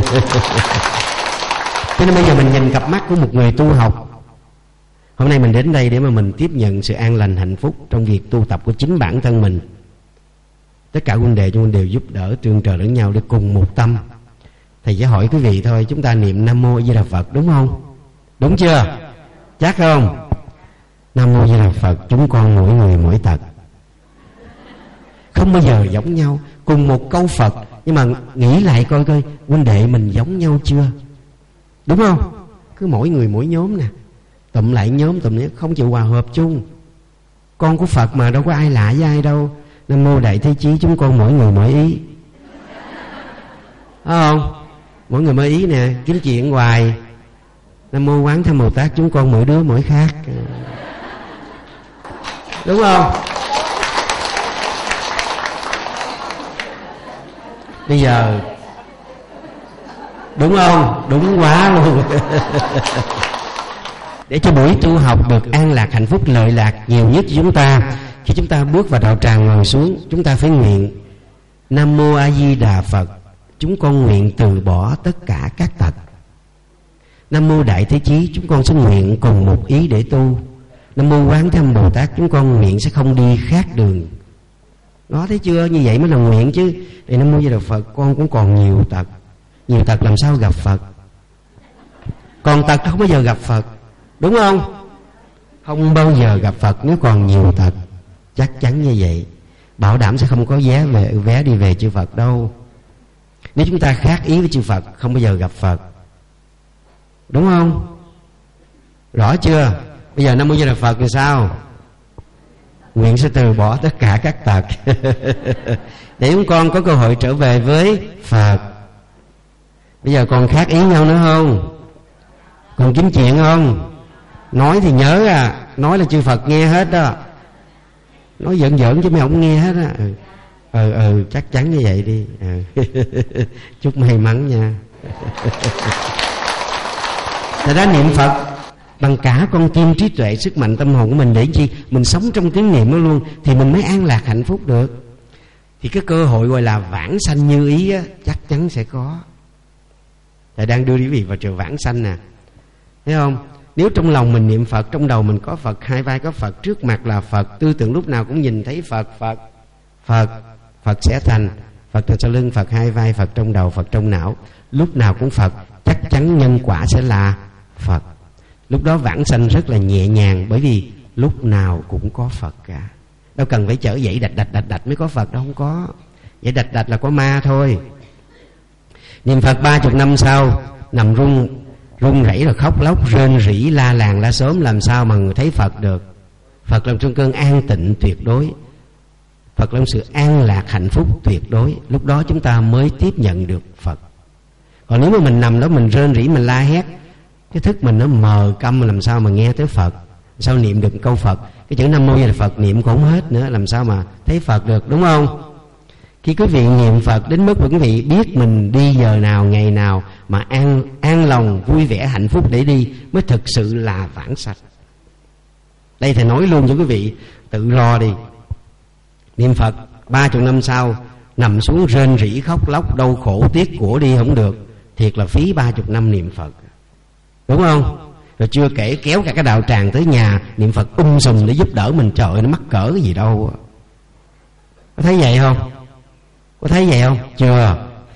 D: Cho nên bây giờ mình nhìn cặp mắt của một người tu học. Hôm nay mình đến đây để mà mình tiếp nhận sự an lành hạnh phúc trong việc tu tập của chính bản thân mình. Tất cả huynh đệ chúng mình đều giúp đỡ tương trợ lẫn nhau để cùng một tâm. Thầy sẽ hỏi quý vị thôi, chúng ta niệm Nam Mô A Di Đà Phật đúng không? Đúng chưa? Chắc không? Nam Mô A Di Đà Phật, chúng con mỗi người mỗi tật, không bao giờ giống nhau. Cùng một câu Phật, nhưng mà nghĩ lại coi coi huynh đệ mình giống nhau chưa? Đúng không? Cứ mỗi người mỗi nhóm nè, tụm lại nhóm tụm lại không chịu hòa hợp chung. Con của Phật mà đâu có ai lạ với ai đâu. Nam Mô Đại Thế Chí, chúng con mỗi người mỗi ý. Phải không? Mỗi người mỗi ý nè, kiếm chuyện hoài. Nam Mô Quán Thế Bồ Tát, chúng con mỗi đứa mỗi khác. Đúng không? Bây giờ đúng không? Đúng quá luôn. Để cho buổi tu học được an lạc, hạnh phúc, lợi lạc nhiều nhất cho chúng ta, khi chúng ta bước vào đạo tràng ngồi xuống, chúng ta phải nguyện Nam Mô A Di Đà Phật, chúng con nguyện từ bỏ tất cả các tật. Nam mô Đại Thế Chí, chúng con xin nguyện cùng một ý để tu. Nam mô Quán Thế Âm Bồ Tát, chúng con nguyện sẽ không đi khác đường. Đó, thấy chưa? Như vậy mới là nguyện chứ. Thì Nam mô Di Đà Phật, con cũng còn nhiều tật. Nhiều tật làm sao gặp Phật? Còn tật không bao giờ gặp Phật, đúng không? Không bao giờ gặp Phật nếu còn nhiều tật. Chắc chắn như vậy. Bảo đảm sẽ không có vé về vé đi về chư Phật đâu. Nếu chúng ta khác ý với chư Phật, không bao giờ gặp Phật, đúng không? Rõ chưa? Bây giờ Nam mô Di Đà Phật thì sao? Nguyện sẽ từ bỏ tất cả các tật để chúng con có cơ hội trở về với Phật. Bây giờ còn khác ý nhau nữa không? Còn kiếm chuyện không? Nói thì nhớ à, nói là chư Phật nghe hết đó. Nói giỡn giỡn chứ mấy ông nghe hết á. Ừ, ừ, ừ chắc chắn như vậy đi. Ừ. Chúc may mắn nha. Thật ra niệm Phật bằng cả con tim, trí tuệ, sức mạnh tâm hồn của mình, để chi? Mình sống trong tiếng niệm đó luôn, thì mình mới an lạc hạnh phúc được. Thì cái cơ hội gọi là vãng sanh như ý á, chắc chắn sẽ có. Thầy đang đưa quý vị vào trường vãng sanh nè, thấy không? Nếu trong lòng mình niệm Phật, trong đầu mình có Phật, hai vai có Phật, trước mặt là Phật, tư tưởng lúc nào cũng nhìn thấy Phật, Phật, Phật, Phật sẽ thành. Phật từ sau lưng, Phật hai vai, Phật trong đầu, Phật trong não, lúc nào cũng Phật, chắc chắn nhân quả sẽ là Phật. Lúc đó vãng sanh rất là nhẹ nhàng, bởi vì lúc nào cũng có Phật cả. Đâu cần phải chở dậy đạch đạch đạch đạch mới có Phật, đâu không có. Vậy đạch đạch là có ma thôi. Niệm Phật ba chục năm sau, nằm run run rẩy rồi khóc lóc rên rỉ la làng la xóm, làm sao mà người thấy Phật được? Phật là trong cơn an tịnh tuyệt đối, Phật là sự an lạc hạnh phúc tuyệt đối. Lúc đó chúng ta mới tiếp nhận được Phật. Còn nếu mà mình nằm đó mình rên rỉ, mình la hét, cái thức mình nó mờ câm, làm sao mà nghe tới Phật? Sao niệm được câu Phật? Cái chữ Nam mô Di Đà Phật niệm cũng không hết nữa, làm sao mà thấy Phật được, đúng không? Khi quý vị niệm Phật đến mức mà quý vị biết mình đi giờ nào, ngày nào mà an an lòng, vui vẻ, hạnh phúc để đi, mới thực sự là vãng sanh. Đây thầy nói luôn cho quý vị, tự lo đi. Niệm Phật ba chục năm sau, nằm xuống rên rỉ khóc lóc đau khổ tiếc của đi không được, thiệt là phí ba chục năm niệm Phật, đúng không? Rồi chưa kể kéo cả cái đạo tràng tới nhà niệm Phật um sùm để giúp đỡ mình, trời ơi, nó mắc cỡ cái gì đâu. Có thấy vậy không? Có thấy vậy không? Chưa.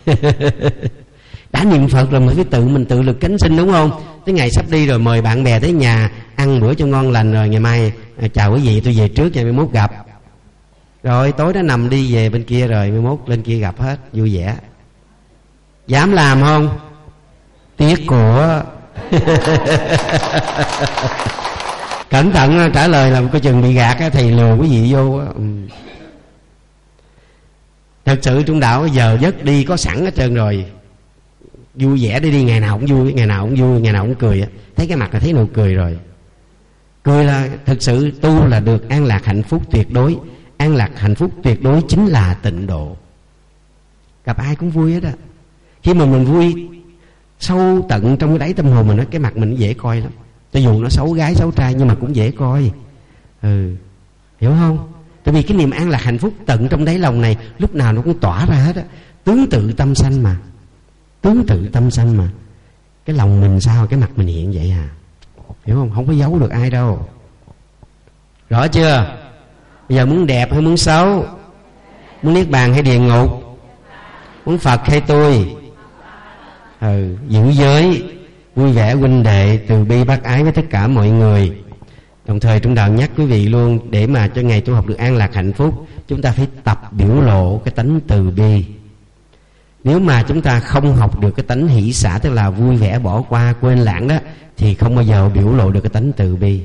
D: Đã niệm Phật rồi mình phải tự mình tự lực cánh sinh, đúng không? Tới ngày sắp đi rồi mời bạn bè tới nhà ăn bữa cho ngon lành, rồi ngày mai à, chào quý vị, tôi về trước, ngày mai mốt gặp. Rồi tối đó nằm đi về bên kia, rồi mai mốt lên kia gặp hết, vui vẻ. Dám làm không? Tiếc của. Cẩn thận trả lời làm coi chừng bị gạt á, thầy lừa quý vị vô á. Thật sự trung đạo giờ giấc đi có sẵn hết trơn rồi, vui vẻ để đi, ngày nào cũng vui, ngày nào cũng vui, ngày nào cũng cười á. Thấy cái mặt là thấy nụ cười rồi. Cười là thực sự tu là được an lạc hạnh phúc tuyệt đối. An lạc hạnh phúc tuyệt đối chính là tịnh độ. Gặp ai cũng vui hết á. Khi mà mình vui sâu tận trong cái đáy tâm hồn mình á, cái mặt mình dễ coi lắm. Cho dù nó xấu gái xấu trai nhưng mà cũng dễ coi. Ừ, hiểu không? Tại vì cái niềm an lạc hạnh phúc tận trong đáy lòng này lúc nào nó cũng tỏa ra hết á. Tướng tự tâm sanh mà, tướng tự tâm sanh mà. Cái lòng mình sao cái mặt mình hiện vậy à, hiểu không? Không có giấu được ai đâu. Rõ chưa? Bây giờ muốn đẹp hay muốn xấu? Muốn niết bàn hay địa ngục? Muốn Phật hay tôi? Ừ, giữ giới, vui vẻ huynh đệ, từ bi bác ái với tất cả mọi người. Đồng thời trong đạo nhắc quý vị luôn, để mà cho ngày tu học được an lạc hạnh phúc, chúng ta phải tập biểu lộ cái tánh từ bi. Nếu mà chúng ta không học được cái tánh hỷ xả, tức là vui vẻ bỏ qua quên lãng đó, thì không bao giờ biểu lộ được cái tánh từ bi.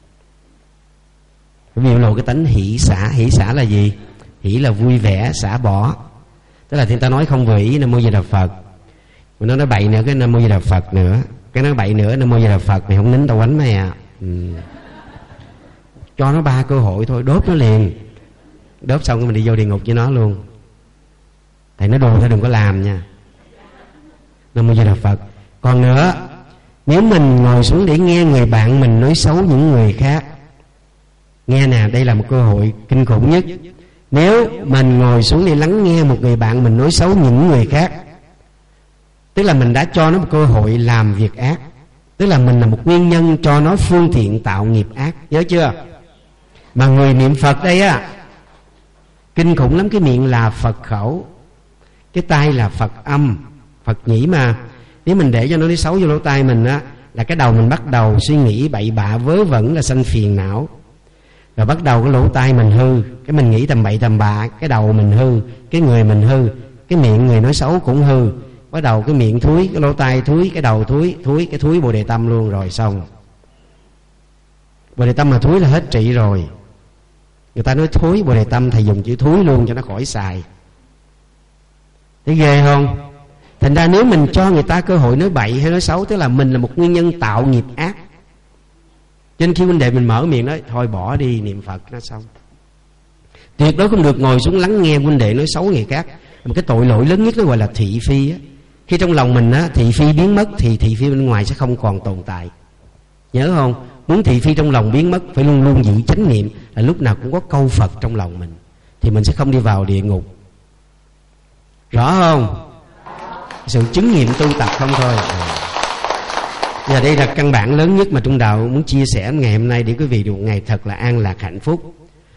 D: Biểu lộ cái tánh hỷ xả. Hỷ xả là gì? Hỷ là vui vẻ, xả bỏ. Tức là người ta nói không vừa ý Nam mô Di Đà Phật, nó nói bậy nữa cái Nam mô Di Đà Phật nữa, cái nói bậy nữa Nam mô Di Đà Phật, mày không nín tao quánh mày à. Ừ. Cho nó ba cơ hội thôi, đốt nó liền. Đốt xong mình đi vô địa ngục với nó luôn. Thầy nói đồ thôi, đừng có làm nha. Nam mô Di Đà Phật. Còn nữa, nếu mình ngồi xuống để nghe người bạn mình nói xấu những người khác, nghe nè, đây là một cơ hội kinh khủng nhất. Nếu mình ngồi xuống để lắng nghe một người bạn mình nói xấu những người khác, tức là mình đã cho nó một cơ hội làm việc ác. Tức là mình là một nguyên nhân cho nó phương tiện tạo nghiệp ác. Nhớ chưa? Mà người niệm Phật đây á, kinh khủng lắm. Cái miệng là Phật khẩu, cái tai là Phật âm, Phật nhĩ mà. Nếu mình để cho nó đi xấu vô lỗ tai mình á, là cái đầu mình bắt đầu suy nghĩ bậy bạ vớ vẩn, là sanh phiền não. Rồi bắt đầu cái lỗ tai mình hư, cái mình nghĩ tầm bậy tầm bạ, cái đầu mình hư, cái người mình hư, cái miệng người nói xấu cũng hư. Bắt đầu cái miệng thúi, cái lỗ tai thúi, cái đầu thúi, thúi cái thúi Bồ Đề Tâm luôn rồi xong. Bồ Đề Tâm mà thúi là hết trị rồi. Người ta nói thúi Bồ Đề Tâm, thầy dùng chữ thúi luôn cho nó khỏi xài. Thấy ghê không? Thành ra nếu mình cho người ta cơ hội nói bậy hay nói xấu, tức là mình là một nguyên nhân tạo nghiệp ác. Cho nên khi huynh đệ mình mở miệng nói thôi bỏ đi, niệm Phật nó xong. Tuyệt đối không được ngồi xuống lắng nghe huynh đệ nói xấu người khác. Một cái tội lỗi lớn nhất nó gọi là thị phi á. Khi trong lòng mình á, thị phi biến mất thì thị phi bên ngoài sẽ không còn tồn tại. Nhớ không? Muốn thị phi trong lòng biến mất phải luôn luôn giữ chánh niệm, là lúc nào cũng có câu Phật trong lòng mình, thì mình sẽ không đi vào địa ngục. Rõ không? Sự chứng nghiệm tu tập không thôi. Và đây là căn bản lớn nhất mà Trung Đạo muốn chia sẻ ngày hôm nay, để quý vị được một ngày thật là an lạc hạnh phúc.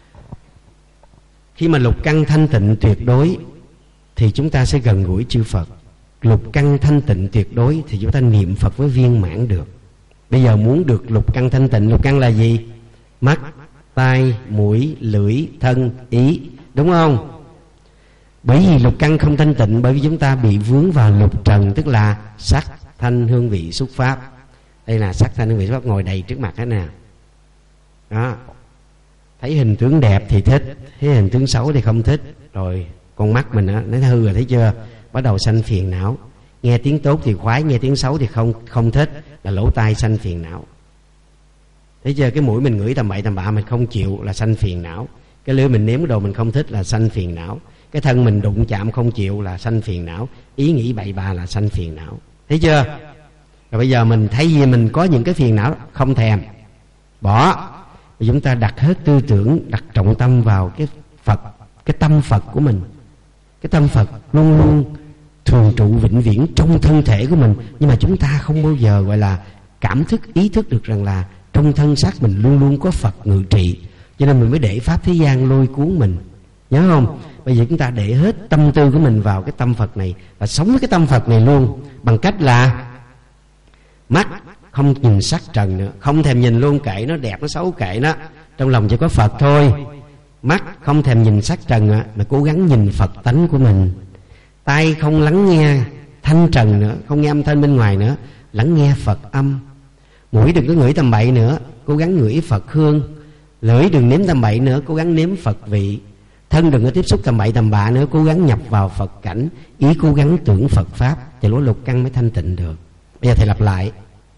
D: Khi mà lục căn thanh tịnh tuyệt đối thì chúng ta sẽ gần gũi chư Phật. Lục căn thanh tịnh tuyệt đối thì chúng ta niệm Phật với viên mãn được. Bây giờ muốn được lục căn thanh tịnh, lục căn là gì? Mắt, tai, mũi, lưỡi, thân, ý, đúng không? Bởi vì lục căn không thanh tịnh, bởi vì chúng ta bị vướng vào lục trần, tức là sắc, thanh, hương vị, xúc pháp. Đây là sắc, thanh, hương vị, xúc pháp ngồi đầy trước mặt hết nè. Đó. Thấy hình tướng đẹp thì thích, thấy hình tướng xấu thì không thích. Rồi con mắt mình á, nó hư rồi, thấy chưa? Bắt đầu sanh phiền não. Nghe tiếng tốt thì khoái, nghe tiếng xấu thì không không thích, là lỗ tai sanh phiền não. Thấy chưa? Cái mũi mình ngửi tầm bậy tầm bạ mình không chịu là sanh phiền não. Cái lưỡi mình nếm cái đồ mình không thích là sanh phiền não. Cái thân mình đụng chạm không chịu là sanh phiền não. Ý nghĩ bậy bạ là sanh phiền não. Thấy chưa? Rồi bây giờ mình thấy gì mình có những cái phiền não không thèm, bỏ. Rồi chúng ta đặt hết tư tưởng, đặt trọng tâm vào cái Phật, cái tâm Phật của mình. Cái tâm Phật luôn luôn thường trụ vĩnh viễn trong thân thể của mình. Nhưng mà chúng ta không bao giờ gọi là cảm thức, ý thức được rằng là trong thân xác mình luôn luôn có Phật ngự trị. Cho nên mình mới để pháp thế gian lôi cuốn mình. Nhớ không? Bây giờ chúng ta để hết tâm tư của mình vào cái tâm Phật này, và sống với cái tâm Phật này luôn. Bằng cách là mắt không nhìn sắc trần nữa, không thèm nhìn luôn, kệ nó đẹp nó xấu kệ nó, trong lòng chỉ có Phật thôi. Mắt không thèm nhìn sắc trần nữa, mà cố gắng nhìn Phật tánh của mình. Tai không lắng nghe thanh trần nữa, không nghe âm thanh bên ngoài nữa, lắng nghe Phật âm. Mũi đừng có ngửi tầm bậy nữa, cố gắng ngửi Phật hương. Lưỡi đừng nếm tầm bậy nữa, cố gắng nếm Phật vị. Thân đừng có tiếp xúc tầm bậy tầm bạ nữa, cố gắng nhập vào Phật cảnh. Ý cố gắng tưởng Phật pháp, thì lỗ lục căn mới thanh tịnh được. Bây giờ thầy lặp lại.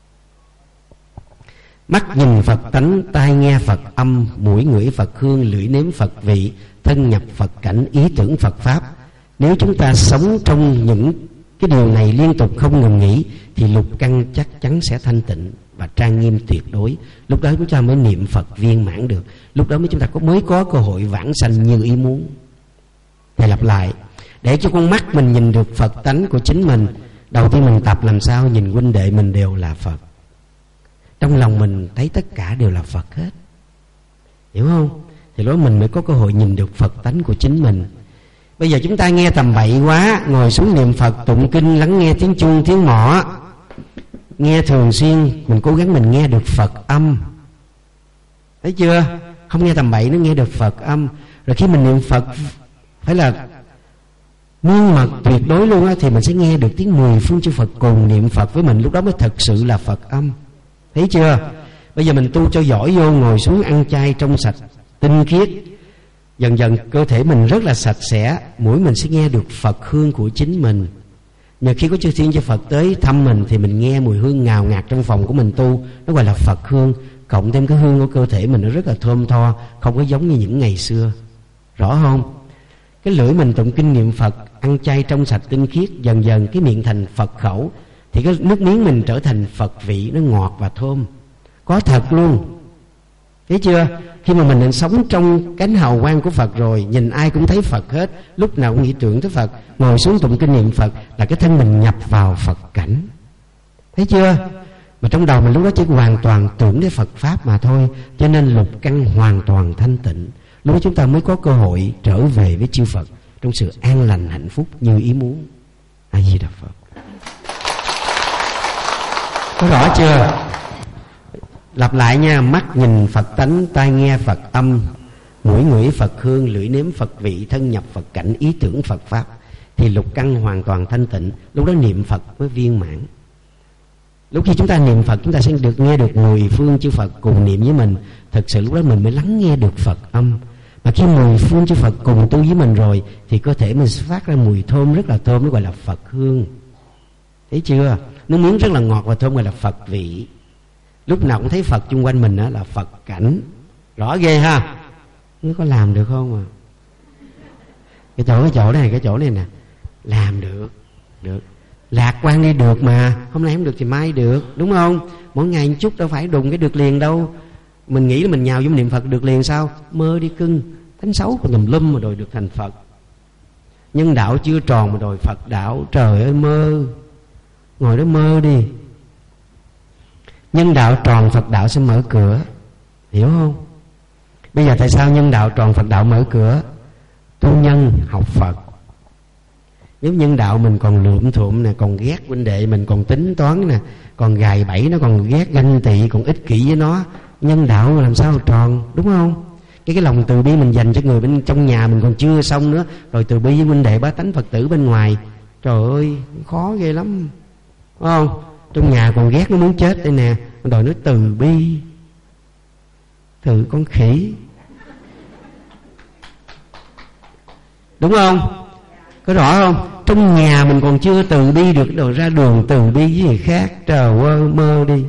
D: Mắt nhìn Phật tánh, tai nghe Phật âm, mũi ngửi Phật hương, lưỡi nếm Phật vị, thân nhập Phật cảnh, ý tưởng Phật pháp. Nếu chúng ta sống trong những cái điều này liên tục không ngừng nghỉ, thì lục căn chắc chắn sẽ thanh tịnh và trang nghiêm tuyệt đối. Lúc đó chúng ta mới niệm Phật viên mãn được. Lúc đó mới chúng ta có mới có cơ hội vãng sanh như ý muốn. Thầy lặp lại. Để cho con mắt mình nhìn được Phật tánh của chính mình, đầu tiên mình tập làm sao nhìn huynh đệ mình đều là Phật. Trong lòng mình thấy tất cả đều là Phật hết. Hiểu không? Thì lúc đó mình mới có cơ hội nhìn được Phật tánh của chính mình. Bây giờ chúng ta nghe tầm bậy quá, ngồi xuống niệm Phật tụng kinh, lắng nghe tiếng chuông tiếng mõ, nghe thường xuyên, mình cố gắng mình nghe được Phật âm. Thấy chưa? Không nghe tầm bậy, nó nghe được Phật âm. Rồi khi mình niệm Phật phải là muôn mật tuyệt đối luôn á, thì mình sẽ nghe được tiếng mười phương chư Phật cùng niệm Phật với mình. Lúc đó mới thật sự là Phật âm. Thấy chưa? Bây giờ mình tu cho giỏi vô, ngồi xuống ăn chay trong sạch tinh khiết, dần dần cơ thể mình rất là sạch sẽ. Mũi mình sẽ nghe được Phật hương của chính mình. Nhờ khi có chư thiên chư Phật tới thăm mình, thì mình nghe mùi hương ngào ngạt trong phòng của mình tu, nó gọi là Phật hương. Cộng thêm cái hương của cơ thể mình nó rất là thơm tho, không có giống như những ngày xưa. Rõ không? Cái lưỡi mình tụng kinh niệm Phật, ăn chay trong sạch tinh khiết, dần dần cái miệng thành Phật khẩu, thì cái nước miếng mình trở thành Phật vị, nó ngọt và thơm. Có thật luôn. Thấy chưa? Khi mà mình sống trong cánh hào quang của Phật rồi, nhìn ai cũng thấy Phật hết, lúc nào cũng nghĩ tưởng tới Phật, ngồi xuống tụng kinh niệm Phật, là cái thân mình nhập vào Phật cảnh. Thấy chưa? Mà trong đầu mình lúc đó chỉ hoàn toàn tưởng đến Phật Pháp mà thôi. Cho nên lục căn hoàn toàn thanh tịnh. Lúc đó chúng ta mới có cơ hội trở về với chư Phật trong sự an lành hạnh phúc như ý muốn. A Di Đà Phật. Có rõ chưa? Lặp lại nha. Mắt nhìn Phật tánh, tai nghe Phật âm, mũi ngửi Phật hương, lưỡi nếm Phật vị, thân nhập Phật cảnh, ý tưởng Phật Pháp. Thì lục căn hoàn toàn thanh tịnh. Lúc đó niệm Phật mới viên mãn. Lúc khi chúng ta niệm Phật, chúng ta sẽ được nghe được mười phương chư Phật cùng niệm với mình. Thực sự lúc đó mình mới lắng nghe được Phật âm. Mà khi mười phương chư Phật cùng tu với mình rồi thì cơ thể mình sẽ phát ra mùi thơm rất là thơm, nó gọi là Phật hương. Thấy chưa? Nước miếng rất là ngọt và thơm, gọi là Phật vị. Lúc nào cũng thấy Phật chung quanh mình đó là Phật cảnh. Rõ ghê ha. Nó có làm được không à? Cái chỗ cái chỗ này, cái chỗ này nè, làm được. Được. Lạc quan đi được mà. Hôm nay không được thì mai được, đúng không? Mỗi ngày một chút đâu phải đùng cái được liền đâu. Mình nghĩ là mình nhào vô niệm Phật được liền sao? Mơ đi cưng. Tánh xấu còn tùm lum mà đòi được thành Phật. Nhân đạo chưa tròn mà đòi Phật đạo. Trời ơi mơ. Ngồi đó mơ đi. Nhân đạo tròn Phật đạo sẽ mở cửa. Hiểu không? Bây giờ tại sao nhân đạo tròn Phật đạo mở cửa? Tu nhân học Phật. Nếu nhân đạo mình còn lượm thuộm nè, còn ghét huynh đệ mình, còn tính toán nè, còn gài bẫy nó, còn ghét ganh tị, còn ích kỷ với nó, nhân đạo làm sao tròn, đúng không? Cái cái lòng từ bi mình dành cho người bên trong nhà mình còn chưa xong nữa, rồi từ bi với huynh đệ bá tánh Phật tử bên ngoài, trời ơi khó ghê lắm, đúng không? Trong nhà còn ghét nó muốn chết đây nè, đòi nói từ bi, từ con khỉ, đúng không? Có rõ không? Trong nhà mình còn chưa từ bi được, rồi ra đường từ bi với người khác, trời ơi mơ đi.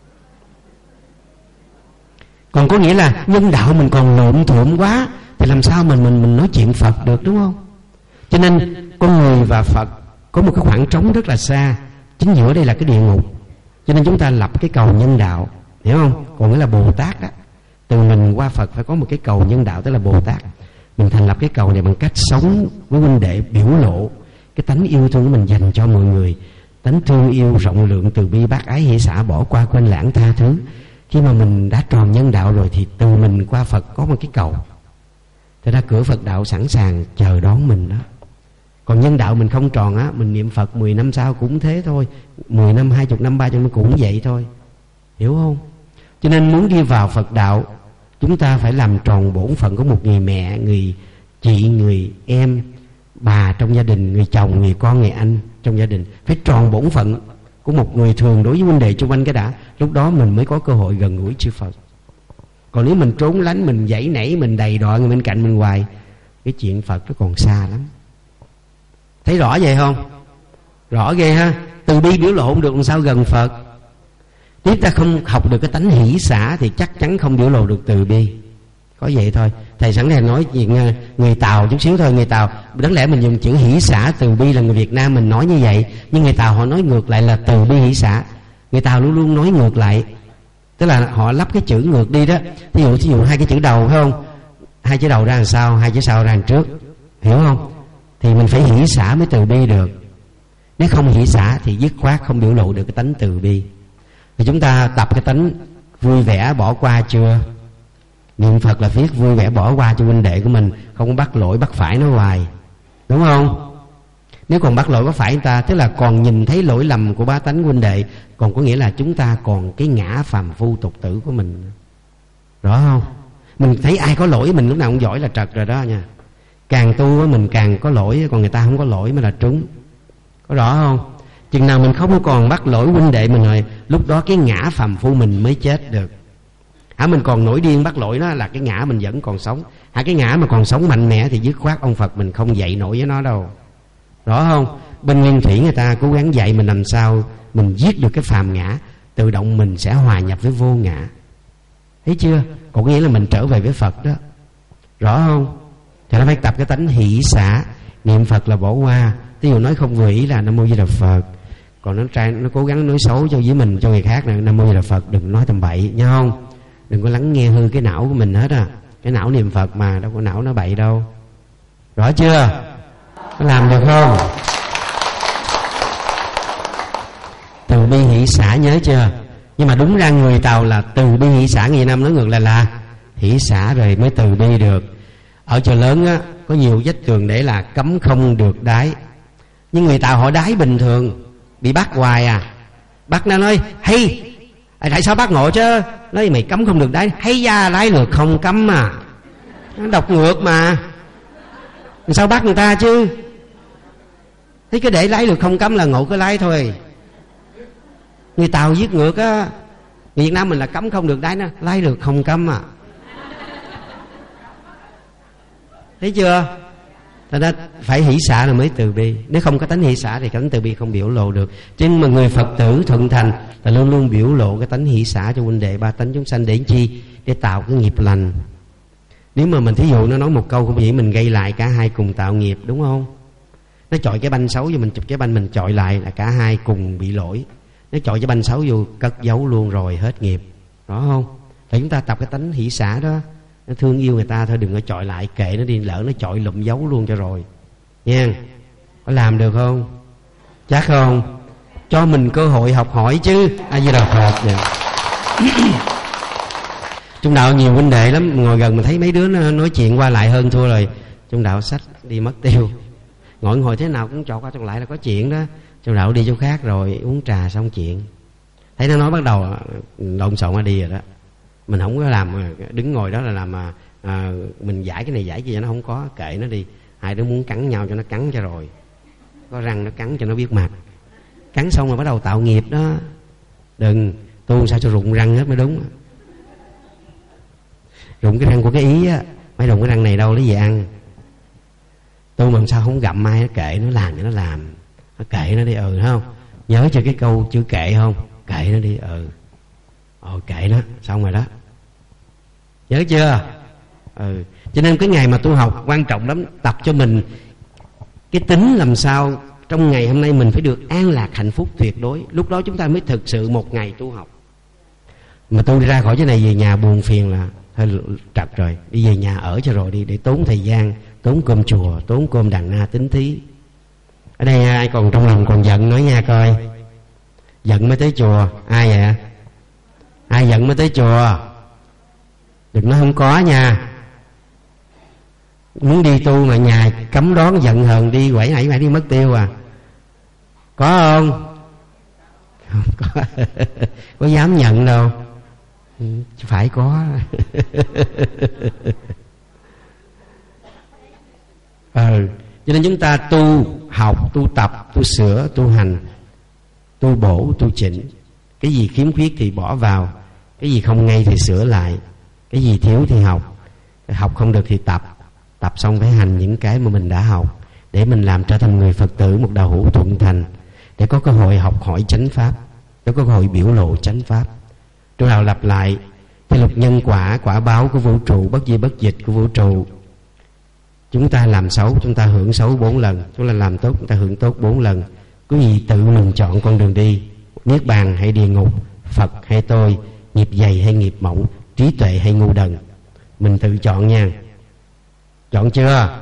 D: Còn có nghĩa là nhân đạo mình còn lộn thuộm quá thì làm sao mình mình mình nói chuyện Phật được, đúng không? Cho nên con người và Phật có một cái khoảng trống rất là xa, chính giữa đây là cái địa ngục. Cho nên chúng ta lập cái cầu nhân đạo, hiểu không? Còn nghĩa là Bồ Tát đó, từ mình qua Phật phải có một cái cầu nhân đạo, tức là Bồ Tát. Mình thành lập cái cầu này bằng cách sống với huynh đệ, biểu lộ cái tánh yêu thương của mình dành cho mọi người, tánh thương yêu rộng lượng, từ bi bác ái hỷ xả, bỏ qua quên lãng tha thứ. Khi mà mình đã tròn nhân đạo rồi thì từ mình qua Phật có một cái cầu, thế ra cửa Phật đạo sẵn sàng chờ đón mình đó. Còn nhân đạo mình không tròn á, mình niệm Phật mười năm sau cũng thế thôi, mười năm, hai chục năm, ba chục năm cũng vậy thôi, hiểu không? Cho nên muốn đi vào Phật đạo, chúng ta phải làm tròn bổn phận của một người mẹ, người chị, người em, bà trong gia đình, người chồng, người con, người anh trong gia đình. Phải tròn bổn phận của một người thường đối với vấn đề xung quanh cái đã. Lúc đó mình mới có cơ hội gần gũi chư Phật. Còn nếu mình trốn lánh, mình giãy nảy, mình đầy đọa người bên cạnh mình hoài, cái chuyện Phật nó còn xa lắm. Thấy rõ vậy không? Rõ ghê ha. Từ bi biểu lộ không được làm sao gần Phật. Nếu ta không học được cái tánh hỷ xả thì chắc chắn không biểu lộ được từ bi. Có vậy thôi. Thầy sẵn này nói chuyện người Tàu chút xíu thôi. Người Tàu, đáng lẽ mình dùng chữ hỷ xả từ bi là người Việt Nam mình nói như vậy, nhưng người Tàu họ nói ngược lại là từ bi hỷ xả. Người Tàu luôn luôn nói ngược lại, tức là họ lắp cái chữ ngược đi đó. Thí dụ, thí dụ hai cái chữ đầu phải không? Hai chữ đầu ra đằng sau, hai chữ sau ra đằng trước, hiểu không? Thì mình phải hỷ xả mới từ bi được. Nếu không hỷ xả thì dứt khoát không biểu lộ được cái tánh từ bi. Thì chúng ta tập cái tánh vui vẻ bỏ qua chưa? Niệm Phật là viết vui vẻ bỏ qua cho huynh đệ của mình, không có bắt lỗi bắt phải nó hoài, đúng không? Nếu còn bắt lỗi bắt phải người ta, tức là còn nhìn thấy lỗi lầm của bá tánh huynh đệ, còn có nghĩa là chúng ta còn cái ngã phàm phu tục tử của mình, rõ không? Mình thấy ai có lỗi mình lúc nào cũng giỏi là trật rồi đó nha. Càng tu mình càng có lỗi, còn người ta không có lỗi mới là trúng, có rõ không? Chừng nào mình không còn bắt lỗi huynh đệ mình rồi, lúc đó cái ngã phàm phu mình mới chết được. Hả, mình còn nổi điên bắt lỗi nó là cái ngã mình vẫn còn sống. Hả, cái ngã mà còn sống mạnh mẽ thì dứt khoát ông Phật mình không dạy nổi với nó đâu, rõ không? Bên nguyên thủy người ta cố gắng dạy mình làm sao mình giết được cái phàm ngã, tự động mình sẽ hòa nhập với vô ngã, thấy chưa? Còn nghĩa là mình trở về với Phật đó, rõ không? Thì nó phải tập cái tánh hỷ xả. Niệm Phật là bỏ qua. Ví dụ nói không vừa ý là Nam Mô Di Đà Phật. Còn nó trai nó cố gắng nói xấu cho với mình, cho người khác là Nam Mô Di Đà Phật, đừng nói tầm bậy nha, không? Đừng có lắng nghe hư cái não của mình hết à. Cái não niệm Phật mà, đâu có não nó bậy đâu, rõ chưa? Có làm được không? Từ bi hỷ xả nhớ chưa? Nhưng mà đúng ra người Tàu là từ bi hỷ xả, người Việt Nam nói ngược lại là hỷ xả rồi mới từ bi được. Ở chợ lớn á, có nhiều vách tường để là cấm không được đái, nhưng người Tàu họ đái bình thường, bị bắt hoài à. Bắt nó nói hay, tại sao bắt ngộ chứ? Nói mày cấm không được đái, hay da đái được không cấm mà. Nó độc ngược mà, sao bắt người ta chứ? Thế cứ để lái được không cấm là ngộ cái lái thôi. Người Tàu viết ngược á, người Việt Nam mình là cấm không được đái, nó lái được không cấm à. Thấy chưa? Thành ra phải hỷ xả rồi mới từ bi. Nếu không có tánh hỷ xả thì tánh từ bi không biểu lộ được. Chứ mà người Phật tử thuận thành là luôn luôn biểu lộ cái tánh hỷ xả cho huynh đệ ba tánh chúng sanh. Để chi? Để tạo cái nghiệp lành. Nếu mà mình thí dụ nó nói một câu không chỉ mình gây lại, cả hai cùng tạo nghiệp, đúng không? Nó chọi cái banh xấu vô, mình chụp cái banh mình chọi lại là cả hai cùng bị lỗi. Nó chọi cái banh xấu vô cất giấu luôn rồi hết nghiệp, rõ không? Thì chúng ta tập cái tánh hỷ xả đó. Nó thương yêu người ta thôi, đừng có chọi lại, kệ nó đi, lỡ nó chọi lụm giấu luôn cho rồi nha. Có làm được không? Chắc không? Cho mình cơ hội học hỏi chứ. A Di Đà Phật. Trung đạo nhiều huynh đệ lắm, ngồi gần mình thấy mấy đứa nó nói chuyện qua lại hơn thua rồi. Trung đạo sách đi mất tiêu. Ngồi ngồi thế nào cũng chọt qua chọt lại là có chuyện đó. Trung đạo đi chỗ khác rồi uống trà xong chuyện, thấy nó nói bắt đầu lộn xộn ra đi rồi đó. Mình không có làm, đứng ngồi đó là làm mà à, mình giải cái này giải kia, nó không có, kệ nó đi. Hai đứa muốn cắn nhau cho nó cắn cho rồi, có răng nó cắn cho nó biết mặt. Cắn xong rồi bắt đầu tạo nghiệp đó. Đừng tu sao cho rụng răng hết mới đúng. Rụng cái răng của cái ý á, mấy rụng cái răng này đâu lấy gì ăn. Tu mà sao không gặm ai, nó kệ nó làm cho nó làm, nó kệ nó đi. Ừ thấy không? Nhớ cho cái câu chữ kệ không? Kệ nó đi. Ừ Ồ kệ nó, xong rồi đó. Nhớ chưa? Ừ. Cho nên cái ngày mà tu học quan trọng lắm. Tập cho mình cái tính làm sao trong ngày hôm nay mình phải được an lạc hạnh phúc tuyệt đối. Lúc đó chúng ta mới thực sự một ngày tu học. Mà tôi đi ra khỏi cái này về nhà buồn phiền là thôi trật rồi, đi về nhà ở cho rồi đi, để tốn thời gian, tốn cơm chùa, tốn cơm đàn na tính thí. Ở đây ai còn trong lòng còn giận nói nha coi. Giận mới tới chùa. Ai vậy? Ai giận mới tới chùa? Đừng nói không có nha. Muốn đi tu mà nhà cấm đón giận hờn đi quẩy nãy phải đi mất tiêu à. Có không? Không có. Có dám nhận đâu. Phải có. Ừ. Cho nên chúng ta tu học, tu tập, tu sửa, tu hành, tu bổ, tu chỉnh. Cái gì khiếm khuyết thì bỏ vào, cái gì không ngay thì sửa lại, cái gì thiếu thì học. Học không được thì tập. Tập xong phải hành những cái mà mình đã học, để mình làm trở thành người Phật tử một đạo hữu thuận thành, để có cơ hội học hỏi chánh pháp, để có cơ hội biểu lộ chánh pháp. Chỗ nào lặp lại cái luật nhân quả, quả báo của vũ trụ, bất di bất dịch của vũ trụ. Chúng ta làm xấu, chúng ta hưởng xấu bốn lần. Chúng ta làm tốt, chúng ta hưởng tốt bốn lần. Quý vị tự mình chọn con đường đi. Niết bàn hay địa ngục, Phật hay tôi, nghiệp dày hay nghiệp mỏng, trí tuệ hay ngu đần. Mình tự chọn nha. Chọn chưa?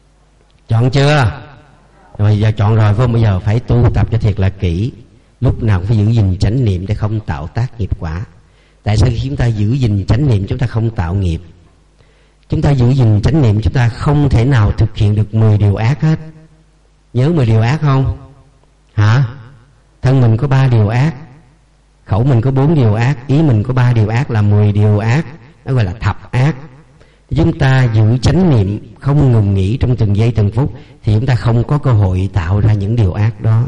D: Chọn chưa? Rồi giờ chọn rồi phải không? Bây giờ phải tu tập cho thiệt là kỹ. Lúc nào cũng phải giữ gìn chánh niệm để không tạo tác nghiệp quả. Tại sao khi chúng ta giữ gìn chánh niệm chúng ta không tạo nghiệp? Chúng ta giữ gìn chánh niệm chúng ta không thể nào thực hiện được mười điều ác hết. Nhớ mười điều ác không? Hả? Thân mình có ba điều ác, khẩu mình có bốn điều ác, ý mình có ba điều ác là mười điều ác. Nó gọi là thập ác. Chúng ta giữ chánh niệm không ngừng nghỉ trong từng giây từng phút thì chúng ta không có cơ hội tạo ra những điều ác đó,